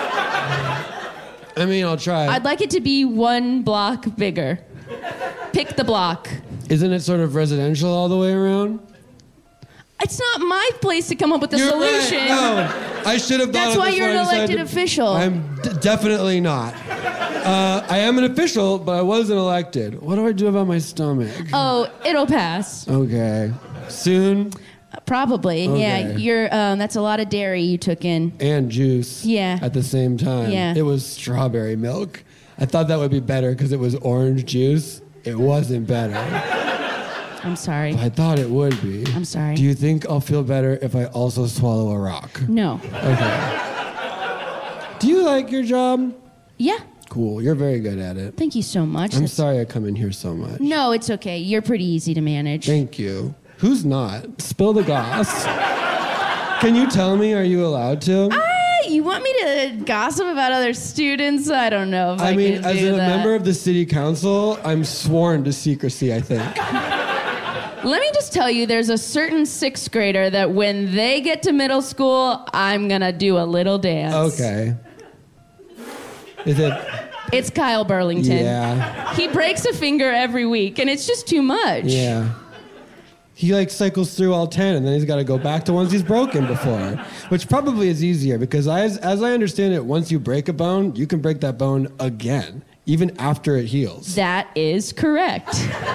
I mean, I'll try. I'd like it to be one block bigger. Pick the block. Isn't it sort of residential all the way around? It's not my place to come up with a You're solution. right. No, I should have thought That's of why this you're when an I decided elected to- official. I'm d- definitely not. Uh, I am an official, but I wasn't elected. What do I do about my stomach? Oh, it'll pass. Okay. Soon? Uh, Probably. Okay. Yeah, you're. Um, that's a lot of dairy you took in. And juice. Yeah. At the same time. Yeah. It was strawberry milk. I thought that would be better because it was orange juice. It wasn't better. I'm sorry. I thought it would be. I'm sorry. Do you think I'll feel better if I also swallow a rock? No. Okay. Do you like your job? Yeah. Cool. You're very good at it. Thank you so much. I'm That's- sorry I come in here so much. No, it's okay. You're pretty easy to manage. Thank you. Who's not? Spill the goss. Can you tell me, are you allowed to? Ah, you want me to gossip about other students? I don't know if I, I mean, can as do a that. member of the city council, I'm sworn to secrecy, I think. Let me just tell you, there's a certain sixth grader that when they get to middle school, I'm gonna do a little dance. Okay. Is it It's Kyle Burlington. Yeah. He breaks a finger every week, and it's just too much. Yeah. He like cycles through all ten, and then he's got to go back to ones he's broken before, which probably is easier because as, as I understand it, once you break a bone, you can break that bone again, even after it heals. That is correct.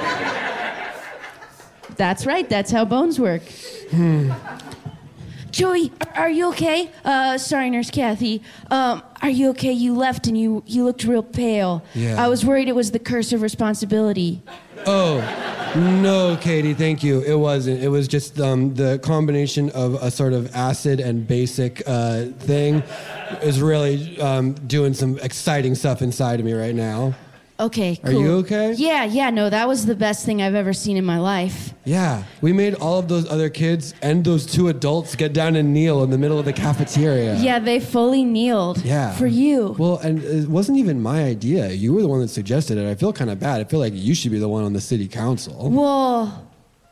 That's right. That's how bones work. Hmm. Joey, are you okay? Uh, sorry, Nurse Kathy. Um, are you okay? You left and you, you looked real pale. Yeah. I was worried it was the curse of responsibility. Oh, no, Katie, thank you. It wasn't. It was just um, the combination of a sort of acid and basic uh, thing is really um, doing some exciting stuff inside of me right now. Okay, cool. Are you okay? Yeah, yeah, no, that was the best thing I've ever seen in my life. Yeah, we made all of those other kids and those two adults get down and kneel in the middle of the cafeteria. Yeah, they fully kneeled. Yeah. For you. Well, and it wasn't even my idea. You were the one that suggested it. I feel kind of bad. I feel like you should be the one on the city council. Well...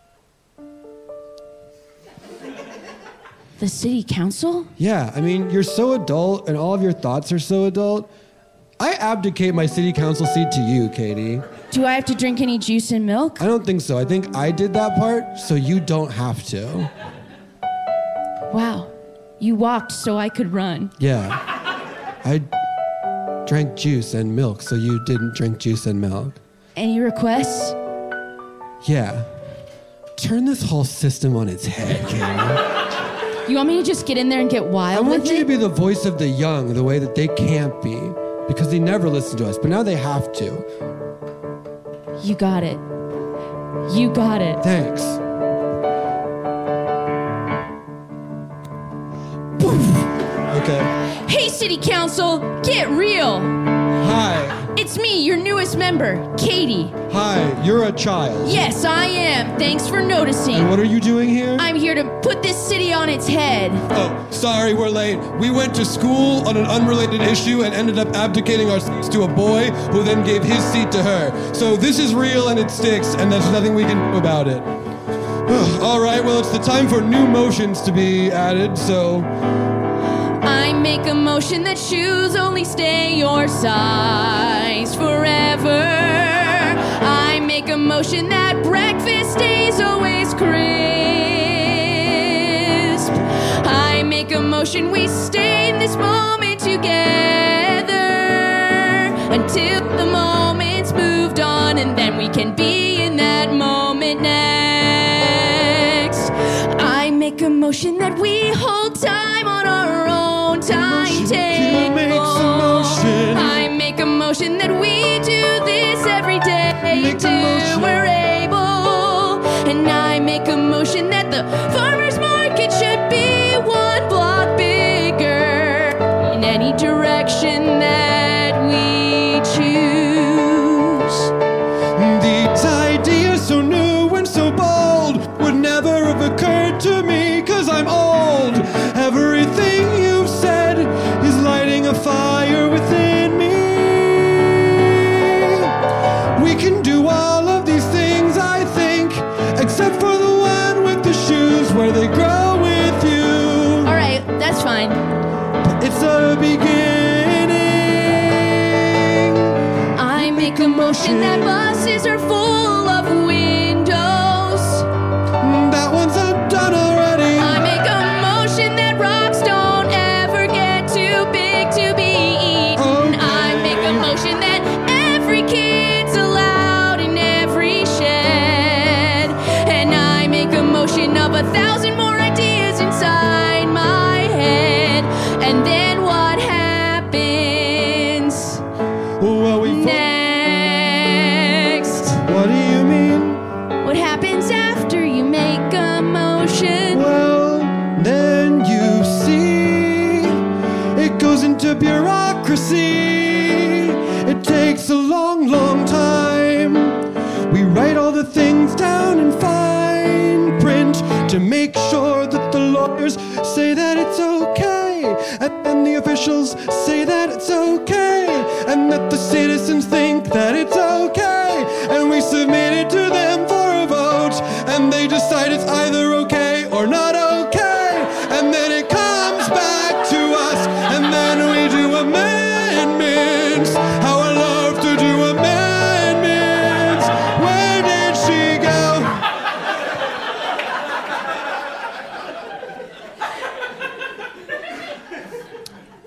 The city council? Yeah, I mean, you're so adult and all of your thoughts are so adult. I abdicate my city council seat to you, Katie. Do I have to drink any juice and milk? I don't think so. I think I did that part, so you don't have to. Wow. You walked so I could run. Yeah. I drank juice and milk, so you didn't drink juice and milk. Any requests? Yeah. Turn this whole system on its head, Katie. You want me to just get in there and get wild I want with you it? to be the voice of the young, the way that they can't be. Because they never listen to us, but now they have to. You got it. You got it. Thanks. Okay. Hey, City Council, get real. Hi. It's me, your newest member, Katie. Hi, you're a child. Yes, I am. Thanks for noticing. And what are you doing here? I'm here to put this city on its head. Oh, sorry, we're late. We went to school on an unrelated issue and ended up abdicating our seats to a boy who then gave his seat to her. So this is real and it sticks, and there's nothing we can do about it. All right, well, it's the time for new motions to be added, so... I make a motion that shoes only stay your size forever. I make a motion that breakfast stays always crisp. I make a motion we stay in this moment together until the moment's moved on, and then we can be in that moment next. I make a motion that we hold time on our own timetable. I make a motion that we do this every day till we're able. And I make a motion that the farmer's market should be one block bigger in any direction that we choose. These ideas so new and so bold would never have occurred to me, 'cause I'm old. Everything you've said is lighting a fire within me. We can do all of these things, I think, except for the one with the shoes where they grow with you. All right, that's fine. But it's a beginning. I make a motion that buses are full of windows. That one's done already. I make a motion that rocks don't ever get too big to be eaten. Okay. I make a motion that every kid's allowed in every shed. And I make a motion of a thousand more ideas inside my head. And then what happens Well, we next? What do you mean? What happens after you make a motion? Well, then you see, it goes into bureaucracy. It takes a long, long time. We write all the things down in fine print to make sure that the lawyers say that it's okay, and then the officials say that it's okay, and that the citizens think that it's okay, and we submit it to them for a vote, and they decide it's either okay or not okay, and then it comes back to us, and then we do amendments. How our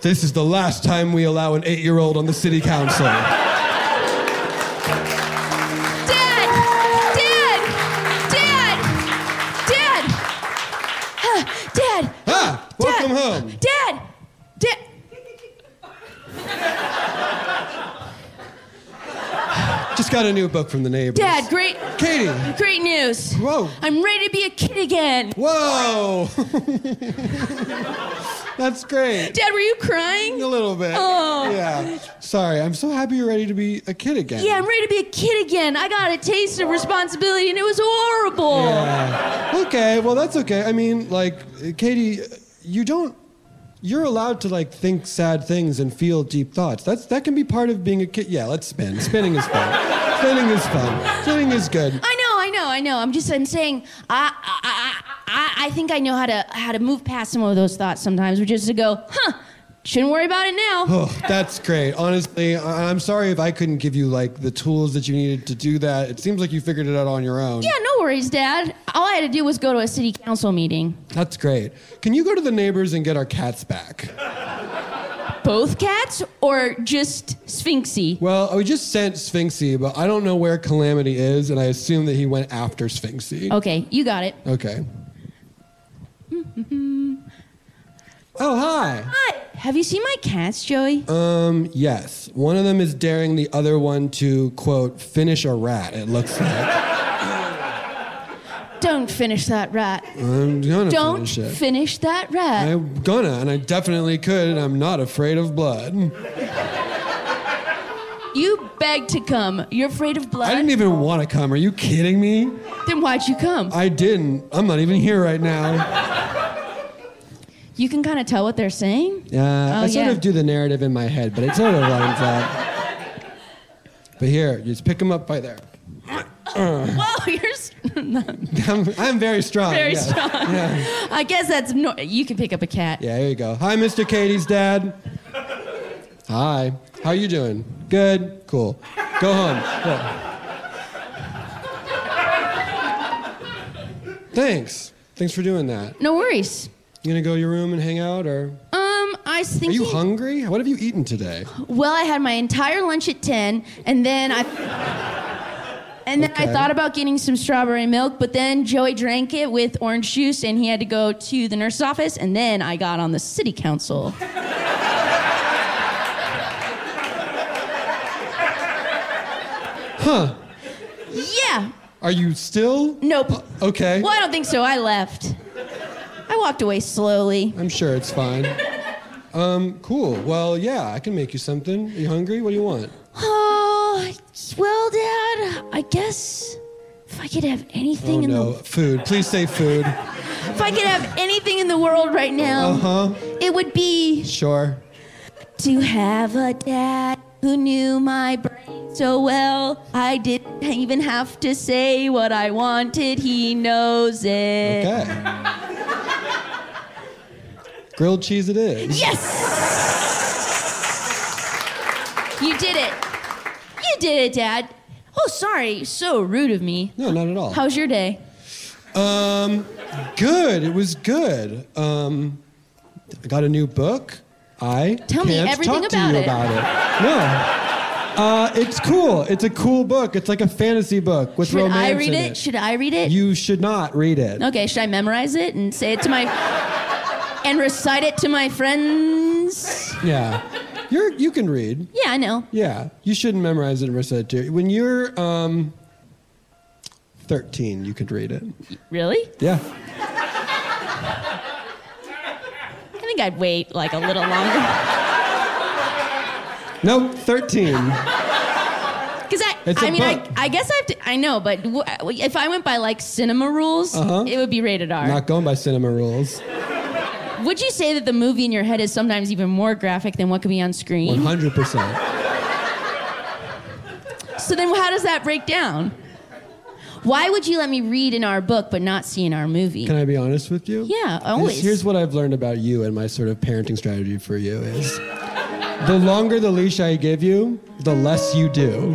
This is the last time we allow an eight-year-old on the city council. Dad! Dad! Dad! Dad! Huh, Dad! Ah, welcome Dad. home. Dad! Dad! Just got a new book from the neighbors. Dad, great, Katie. great news. Whoa. I'm ready to be a kid again. Whoa. That's great. Dad, were you crying? A little bit. Oh. Yeah. Sorry, I'm so happy you're ready to be a kid again. Yeah, I'm ready to be a kid again. I got a taste of responsibility and it was horrible. Yeah. Okay, well, that's okay. I mean, like, Katie, you don't, you're allowed to, like, think sad things and feel deep thoughts. That's That can be part of being a kid. Yeah, let's spin. Spinning is fun. Spinning is fun. Spinning is good. I know, I know, I know. I'm just, I'm saying, I, I, I, I think I know how to, how to move past some of those thoughts sometimes, which is to go, huh, shouldn't worry about it now. Oh, that's great. Honestly, I- I'm sorry if I couldn't give you, like, the tools that you needed to do that. It seems like you figured it out on your own. Yeah, no worries, Dad. All I had to do was go to a city council meeting. That's great. Can you go to the neighbors and get our cats back? Both cats or just Sphinxy? Well, we just sent Sphinxy, but I don't know where Calamity is, and I assume that he went after Sphinxy. Okay, you got it. Okay. Oh, hi. Hi. Have you seen my cats, Joey? Um, yes. One of them is daring the other one to, quote, finish a rat, it looks like. Don't finish that rat. I'm gonna Don't finish it. finish that rat. I'm gonna, and I definitely could, and I'm not afraid of blood. You begged to come. You're afraid of blood? I didn't even want to come. Are you kidding me? Then why'd you come? I didn't. I'm not even here right now. You can kind of tell what they're saying? Yeah, Oh, I sort yeah. of do the narrative in my head, but it sort of lines up. But here, you just pick them up by there. Whoa, you're s- I'm, I'm very strong. very yes. strong. Yeah. I guess that's no- you can pick up a cat. Yeah, here you go. Hi, Mister Katie's dad. Hi. How you doing? Good. Cool. Go home. Go. Thanks. Thanks for doing that. No worries. You gonna go to your room and hang out, or Um, I was are thinking. you hungry? What have you eaten today? Well, I had my entire lunch at ten, and then I. And then I Okay. thought about getting some strawberry milk, but then Joey drank it with orange juice, and he had to go to the nurse's office, and then I got on the city council. Huh. Yeah. Are you still? Nope. Okay. Well, I don't think so. I left. I walked away slowly. I'm sure it's fine. Um, cool. Well, yeah, I can make you something. Are you hungry? What do you want? Oh, well, Dad, I guess if I could have anything Oh in no, the food. Please say food. if I could have anything in the world right now, Uh-huh. it would be Sure. to have a dad who knew my brain so well. I didn't even have to say what I wanted. He knows it. Okay. Grilled cheese it is. Yes! You did it. You did it, Dad. Oh, sorry. So rude of me. No, not at all. How's your day? Um, good. It was good. Um, I got a new book. I Tell me can't everything talk to about you it. about it. No. Uh, it's cool. It's a cool book. It's like a fantasy book with Should romance I read in it? it. Should I read it? You should not read it. Okay, should I memorize it and say it to my and recite it to my friends? Yeah. You're you can read. Yeah, I know. Yeah. You shouldn't memorize it and recite it to you. When you're um thirteen, you could read it. Really? Yeah. I think I'd wait like a little longer. No, thirteen. Because I, It's a I mean, I, book. I guess I have to. I know, but w- if I went by like cinema rules, Uh-huh. it would be rated R. Not going by cinema rules. Would you say that the movie in your head is sometimes even more graphic than what could be on One screen? hundred percent. So then, how does that break down? Why would you let me read in our book but not see in our movie? Can I be honest with you? Yeah, always. Here's, here's what I've learned about you and my sort of parenting strategy for you is the longer the leash I give you, the less you do.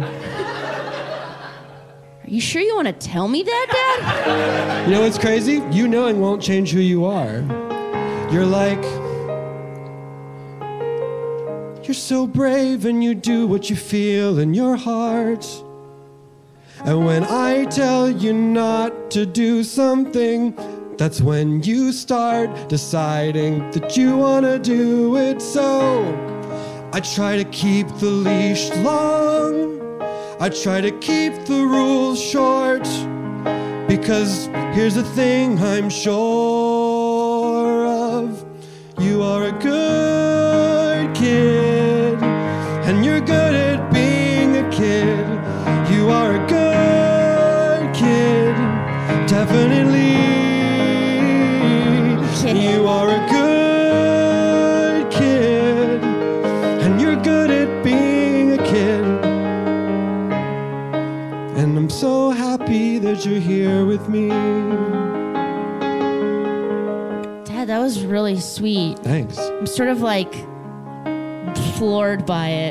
Are you sure you want to tell me that, Dad? You know what's crazy? You knowing won't change who you are. You're like You're so brave and you do what you feel in your heart. And when I tell you not to do something, that's when you start deciding that you want to do it. So I try to keep the leash long. I try to keep the rules short. Because here's the thing I'm sure of. You are a good kid, and you're good at being a kid. You are a good kid, definitely. You are a good kid, and you're good at being a kid. And I'm so happy that you're here with me. Dad, that was really sweet. Thanks. I'm sort of like floored by it.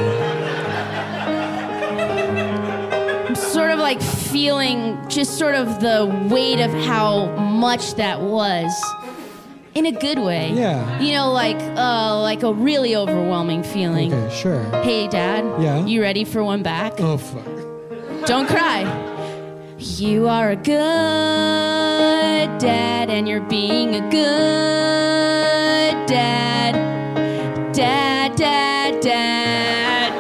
Yeah. I'm sort of like feeling just sort of the weight of how much that was. In a good way. Yeah. You know, like uh, like a really overwhelming feeling. Okay, sure. Hey, Dad. Yeah? You ready for one back? Oh, fuck. Don't cry. You are a good dad, and you're being a good dad. Dad, dad, dad,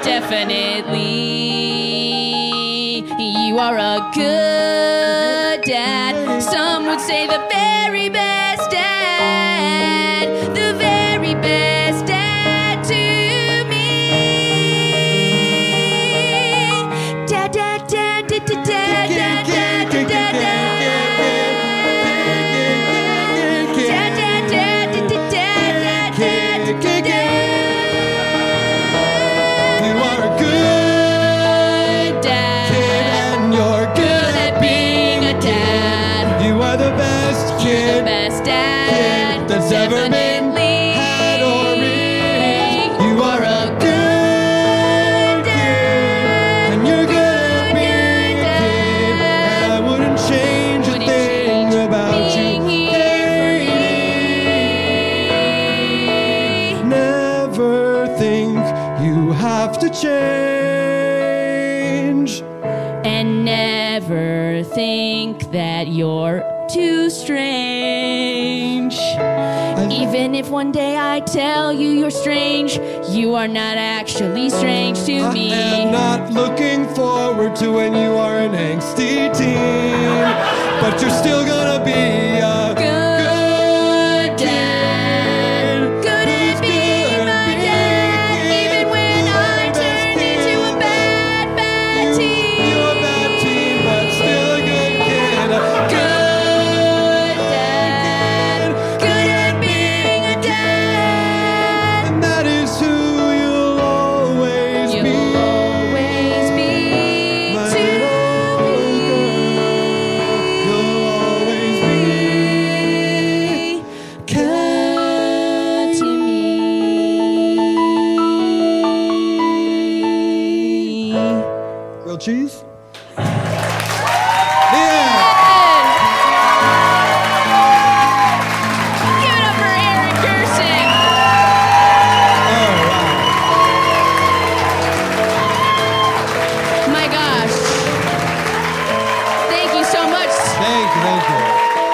definitely. You are a good dad. Some would say the very best dad. The very best dad to me. Dad, dad, dad, dad, dad, dad, dad, dad, dad, dad. Dad, dad, dad, dad, dad, dad, dad, dad, dad. You are a good dad, and you're good at being a dad. You are the best kid, The best dad kid that's ever been had or is. You are a good kid, and you're good at being a kid. And I wouldn't change a thing about you. Never think you have to change. And never think that you're too strange. Even if one day I tell you you're strange, you are not actually strange to I me. am not looking forward to when you are an angsty teen, but you're still gonna be a Good dad. Good at being my dad. Even when I turn into a bad, bad teen. You're a bad teen, but still a good kid. Good dad. Good at being a dad. And that is who you'll always be. You'll always be My to little girl, you'll always be good to me. grilled cheese. Yeah. Give it up for Eric Gerson. Oh wow. My gosh. Thank you so much. Thank you, thank you.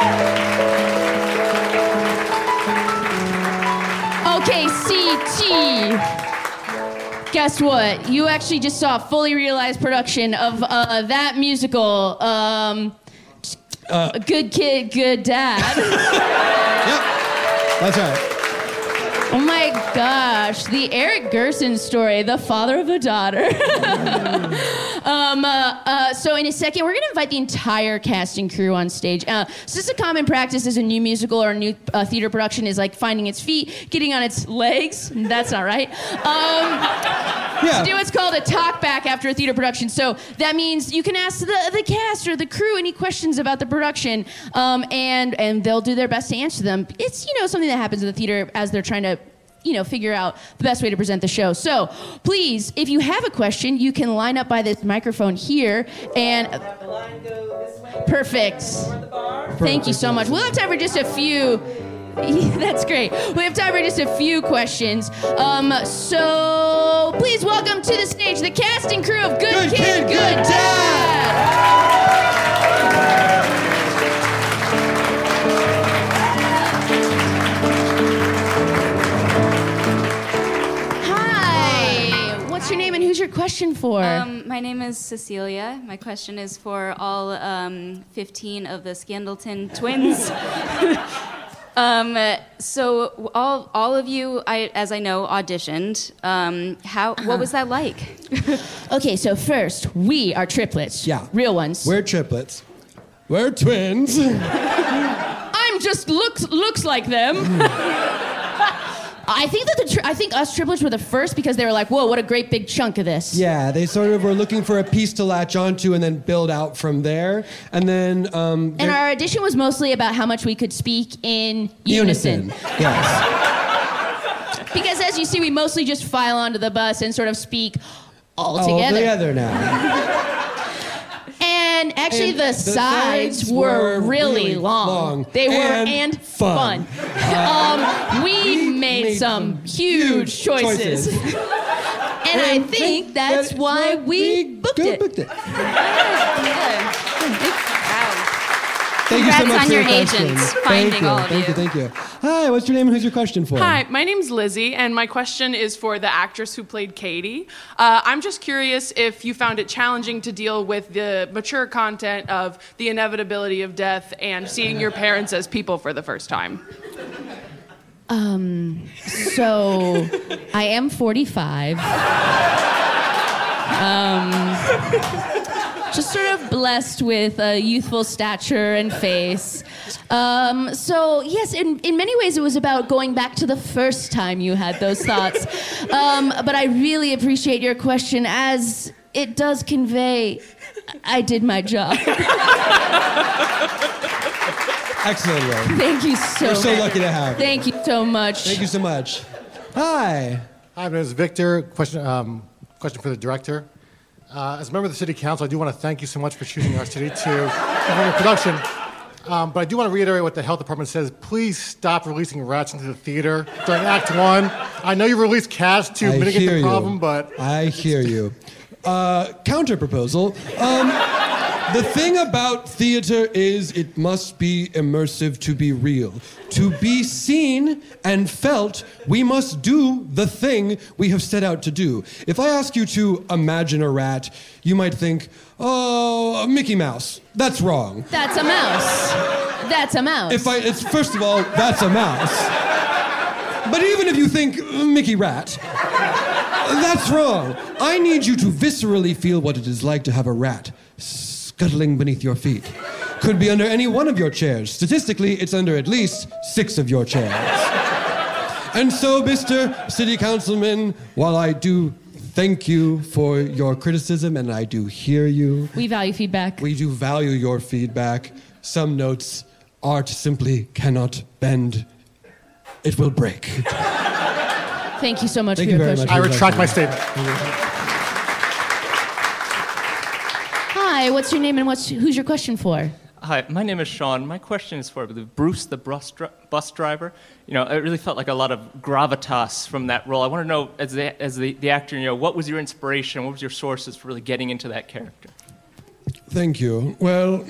Okay, C T. Guess what? You actually just saw a fully realized production of uh, that musical, um, Uh, Good Kid, Good Dad. Yep. That's right. Oh my gosh, the Eric Gerson story, the father of a daughter. um, uh, uh, so in a second, we're gonna invite the entire cast and crew on stage. Uh, so this is a common practice as a new musical or a new uh, theater production is like finding its feet, getting on its legs. That's not right. Um, Yeah. to do what's called a talk back after a theater production. So that means you can ask the, the cast or the crew any questions about the production, um, and and they'll do their best to answer them. It's, you know, something that happens in the theater as they're trying to, you know, figure out the best way to present the show. So please, if you have a question, you can line up by this microphone here and. Perfect. Thank you so much. We'll have time for just a few. Yeah, that's great. We have time for just a few questions. Um, so please welcome to the stage the cast and crew of Good, Good Kid, Kid, Good, Good Dad. Hi. What's your name and who's your question for? Um, my name is Cecilia. My question is for all um, fifteen of the Scandalton twins. um, so all all of you, I, as I know, auditioned. Um, how? What was that like? Okay, so first, we are triplets. Yeah. Real ones. We're triplets. We're twins. I'm just looks looks like them. I think that the tri- I think us triplets were the first because they were like, whoa, what a great big chunk of this. Yeah, they sort of were looking for a piece to latch onto and then build out from there. And then... Um, and our audition was mostly about how much we could speak in unison. Unison, yes. Because as you see, we mostly just file onto the bus and sort of speak all All together. together now. And actually, And the, the sides, sides were, were really, really long. long They were and and fun. fun. um, we, we made, made some some huge, huge choices. choices. and, I think that's why we booked it. booked it. Thank Thank you so Congrats much on for your your question. agents Thank finding you, all of thank you. you. Thank you, thank you. Hi, what's your name and who's your question for? Hi, my name's Lizzie, and my question is for the actress who played Katie. Uh, I'm just curious if you found it challenging to deal with the mature content of the inevitability of death and seeing your parents as people for the first time. Um, so I am forty-five. Um, just sort of blessed with a youthful stature and face. Um, so yes, in, in many ways it was about going back to the first time you had those thoughts. Um, but I really appreciate your question as it does convey I did my job. Excellent work. Thank you so We're so much. lucky to have you. Thank you so much. Thank you so much. Hi. Hi, my name is Victor. Question, um, question for the director. Uh, as a member of the City Council, I do want to thank you so much for choosing our city to perform your production. Um, but I do want to reiterate what the health department says. Please stop releasing rats into the theater during Act One. I know you've released cats to I mitigate hear the you. problem, but I hear you. Uh, counter proposal. Um, the thing about theater is it must be immersive to be real. To be seen and felt, we must do the thing we have set out to do. If I ask you to imagine a rat, you might think, oh, Mickey Mouse. That's wrong. That's a mouse. That's a mouse. If I, it's first of all, that's a mouse. But even if you think uh, Mickey Rat, that's wrong. I need you to viscerally feel what it is like to have a rat scuttling beneath your feet. Could be under any one of your chairs. Statistically, it's under at least six of your chairs. And so, Mister City Councilman, while I do thank you for your criticism and I do hear you, we value feedback. we do value your feedback. Some notes, art simply cannot bend. It will break. Thank you so much Thank for you your very question. much. I retract my statement. Hi, what's your name and what's who's your question for? Hi, my name is Sean. My question is for the Bruce, the bus, dri- bus driver. You know, it really felt like a lot of gravitas from that role. I want to know, as the as the, the actor, you know, what was your inspiration? What was your sources for really getting into that character? Thank you. Well,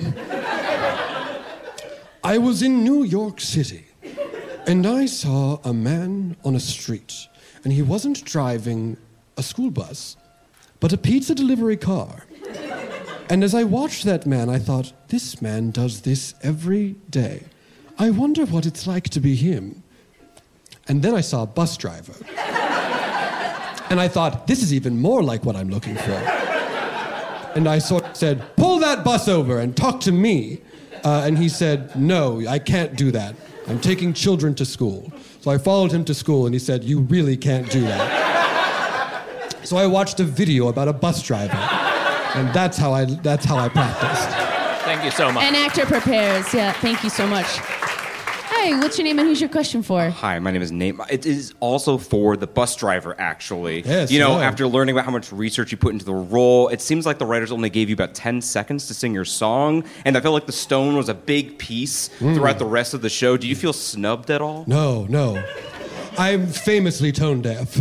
I was in New York City, and I saw a man on a street, and he wasn't driving a school bus, but a pizza delivery car. And as I watched that man, I thought, this man does this every day. I wonder what it's like to be him. And then I saw a bus driver. And I thought, this is even more like what I'm looking for. And I sort of said, pull that bus over and talk to me. Uh, and he said, no, I can't do that. I'm taking children to school. So I followed him to school, and he said, you really can't do that. So I watched a video about a bus driver. And that's how I that's how I practiced. Thank you so much. An actor prepares. Yeah, thank you so much. Hey, what's your name and who's your question for? Hi, my name is Nate. It is also for the bus driver, actually. Yes, you know, yeah. after learning about how much research you put into the role, it seems like the writers only gave you about ten seconds to sing your song, and I felt like the stone was a big piece Mm. throughout the rest of the show. Do you feel snubbed at all? No, no. I'm famously tone deaf.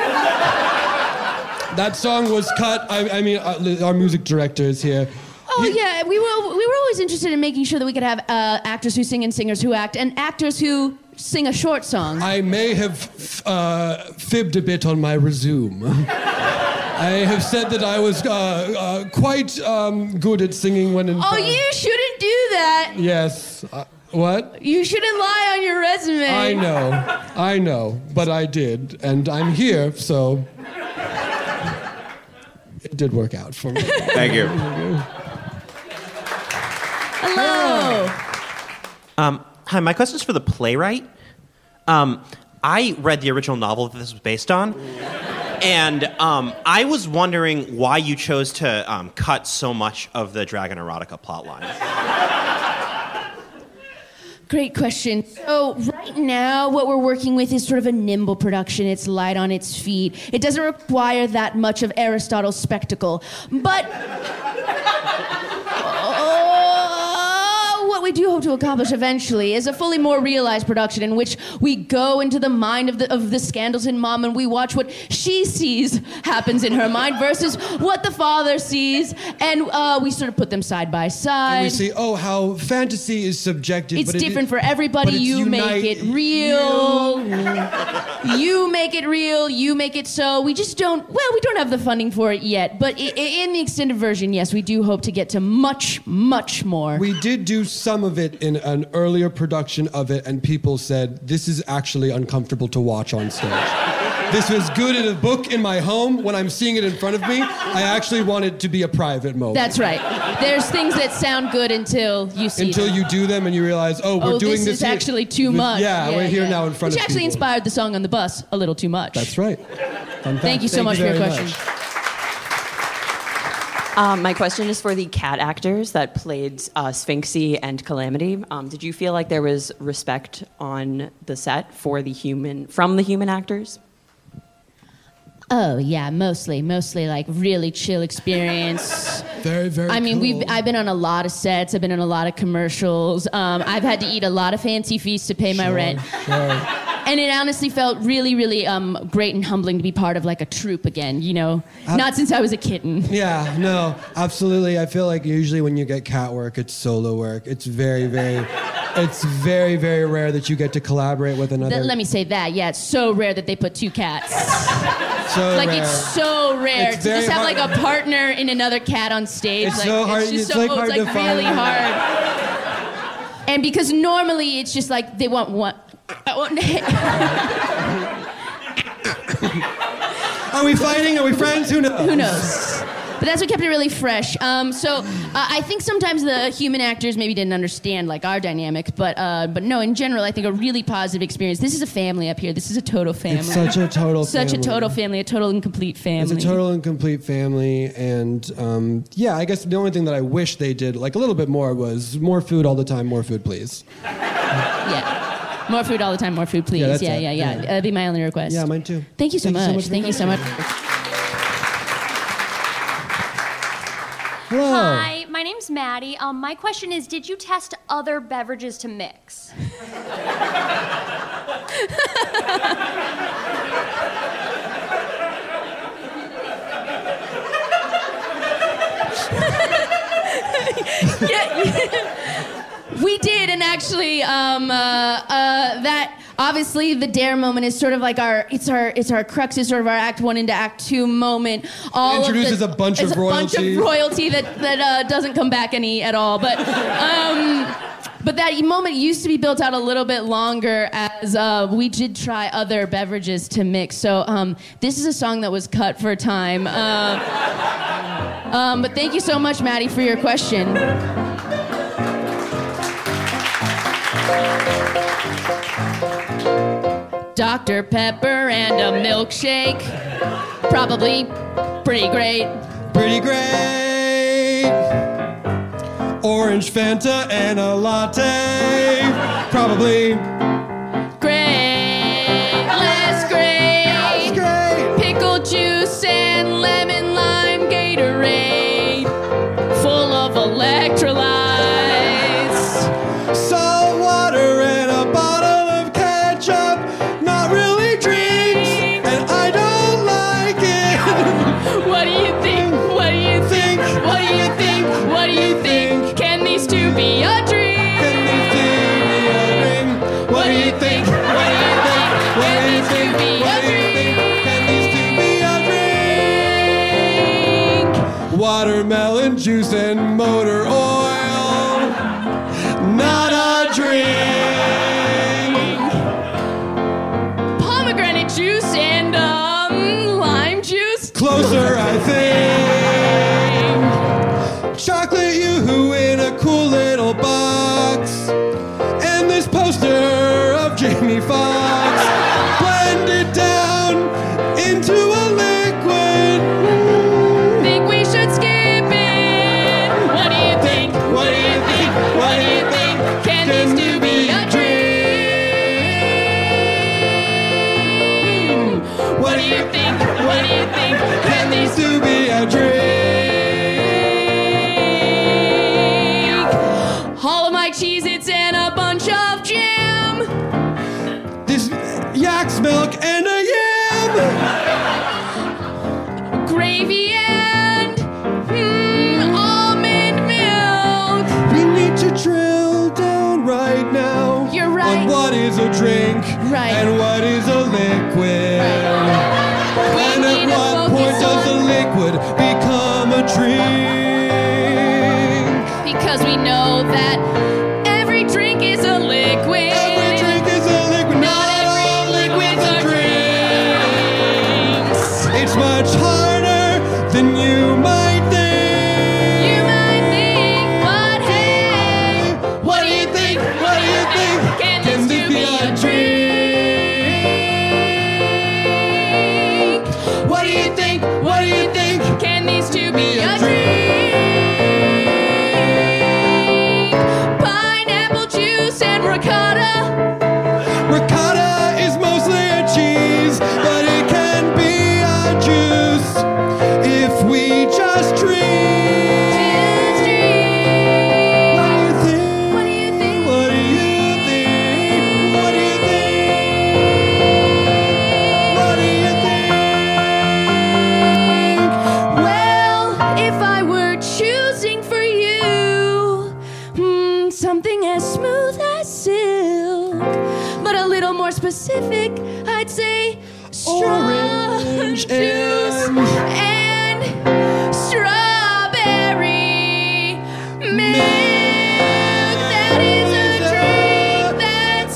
That song was cut. I, I mean, uh, our music director is here. Oh yeah, we were we were always interested in making sure that we could have uh, actors who sing and singers who act, and actors who sing a short song. I may have uh, fibbed a bit on my resume. I have said that I was uh, uh, quite um, good at singing when in Oh, fact- you shouldn't do that. Yes. Uh, what? You shouldn't lie on your resume. I know. I know. But I did. And I'm here, so it did work out for me. Thank you. Hello. Um, hi, my question is for the playwright. Um, I read the original novel that this was based on, and um, I was wondering why you chose to um, cut so much of the Dragon Erotica plotline. Great question. So right now, what we're working with is sort of a nimble production. It's light on its feet. It doesn't require that much of Aristotle's spectacle, but what we do hope to accomplish eventually is a fully more realized production in which we go into the mind of the of the Scandalton mom and we watch what she sees happens in her mind versus what the father sees, and uh, we sort of put them side by side. And we see, oh, how fantasy is subjective. It's but different it, for everybody. but it's You make unite- it real. You make it real. You make it so. We just don't, well, we don't have the funding for it yet. But i- i- in the extended version, yes, we do hope to get to much, much more. We did do some of it in an earlier production of it, and people said, this is actually uncomfortable to watch on stage. This was good in a book in my home. When I'm seeing it in front of me, I actually want it to be a private moment. That's right. There's things that sound good until you see Until them. you do them and you realize, oh, we're oh, doing this this is here. actually too With- much. Yeah, we're here yeah. now in front Which of actually people. inspired the song on the bus, A Little Too Much. That's right. Fun Thank fact. you so much for your very question. much. Um, my question is for the cat actors that played uh, Sphinxy and Calamity. Um, did you feel like there was respect on the set for the human from the human actors? Oh yeah, mostly, mostly like really chill experience. Very, very. I mean, cool. we've I've been on a lot of sets. I've been on a lot of commercials. Um, I've had to eat a lot of fancy feasts to pay my Sure, rent. sure. And it honestly felt really, really um, great and humbling to be part of like a troupe again. You know, Ab- not since I was a kitten. Yeah, no, absolutely. I feel like usually when you get cat work, it's solo work. It's very, very, it's very, very rare that you get to collaborate with another. Th- let me say that. Yeah, it's so rare that they put two cats. So like rare. it's so rare It's to very just have hard- like a partner in another cat on stage. It's like, so hard- It's just it's so like hard it's like to really find. hard. And because normally it's just like they want one. I want- Are we fighting? Are we friends? Who knows? Who knows? But that's what kept it really fresh. Um, so uh, I think sometimes the human actors maybe didn't understand like our dynamic, but uh, but no, in general, I think a really positive experience. This is a family up here. This is a total family. It's such a total Such family. a total family, a total and complete family. It's a total and complete family, and um, yeah, I guess the only thing that I wish they did like a little bit more was more food all the time, more food, please. Yeah. More food all the time, more food, please. Yeah, Yeah, that's yeah, it. yeah, Yeah. That'd be my only request. Yeah, mine too. Thank you so Thank you so much. much for Thank you so much. Hello. Hi, my name's Maddie. Um, my question is, did you test other beverages to mix? yeah, we did, and actually, um, uh, uh, that obviously the dare moment is sort of like our it's our it's our crux, is sort of our act one into act two moment. All It introduces of the, a bunch it's of a bunch royalty. of royalty that that uh, doesn't come back any at all, but. Um, But that moment used to be built out a little bit longer as uh, we did try other beverages to mix. So um, this is a song that was cut for time. Uh, um, but thank you so much, Maddie, for your question. Doctor Pepper and a milkshake. Probably pretty great. Pretty great. Orange Fanta and a latte. Probably. Great, less great. Pickle juice and lemon lime Gatorade, full of electrolytes. Salt water and a bottle of ketchup. Not really drinks, and I don't like it. What do you think? What do you think? What do you think? What do you think? Can these two be a dream? Can these two be a dream? What do you think? What do you think? What do you think? What do you think? Can these two be a dream? Watermelon juice and motor oil. Not a drink. Pomegranate juice and um lime juice. Closer, I think. Chocolate yoo-hoo in a cool little box. And this poster of Jamie Foxx. Blended down into a liquid. Think we should skip it. What do you think? What do you think? What do you think? Can these two be a dream? What do you think? What do you think? Can these two be a drink? All of my Cheez-Its and a bunch of jam. This yak's milk and a yam. Gravy and mm, almond milk. We need to drill down right now. You're right. On what is a drink Right. and what is a liquid. We And need at to what focus point does on- a liquid become a drink? Because we know that every drink is a liquid. Every drink is a liquid. Not every liquid's a drink. It's much harder than you might think. You might think, but hey, what do you think? What do you think? Can this two be a drink? What do you think? What do you think? Can these two be a drink? Pineapple juice and ricotta. Ricotta is mostly a cheese, but it can be a juice if we just drink. What do you think? What do you think? What do you think? What do you think? What do you think? Well, if I were choosing for you, hmm, something as smooth as silk, but a little more specific, I'd say Orange juice and- and strawberry milk. That is a drink. That's a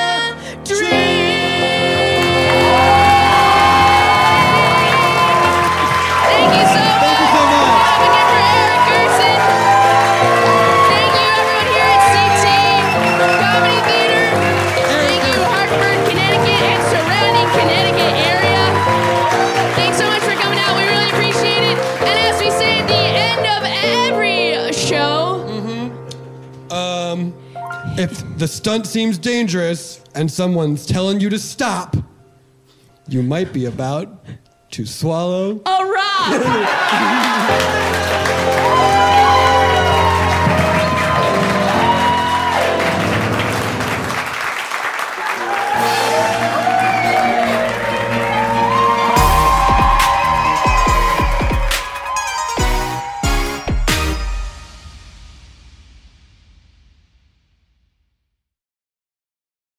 drink. Thank you so much. Thank you so much. Clapping it for Eric Gerson. Thank you, everyone here at C T Comedy Theater. Thank you, Hartford, Connecticut, and surrounding Connecticut area. Thanks so much for coming out. We really appreciate it. And as we say at the end of every show, Um, if the stunt seems dangerous and someone's telling you to stop, you might be about to swallow a rock.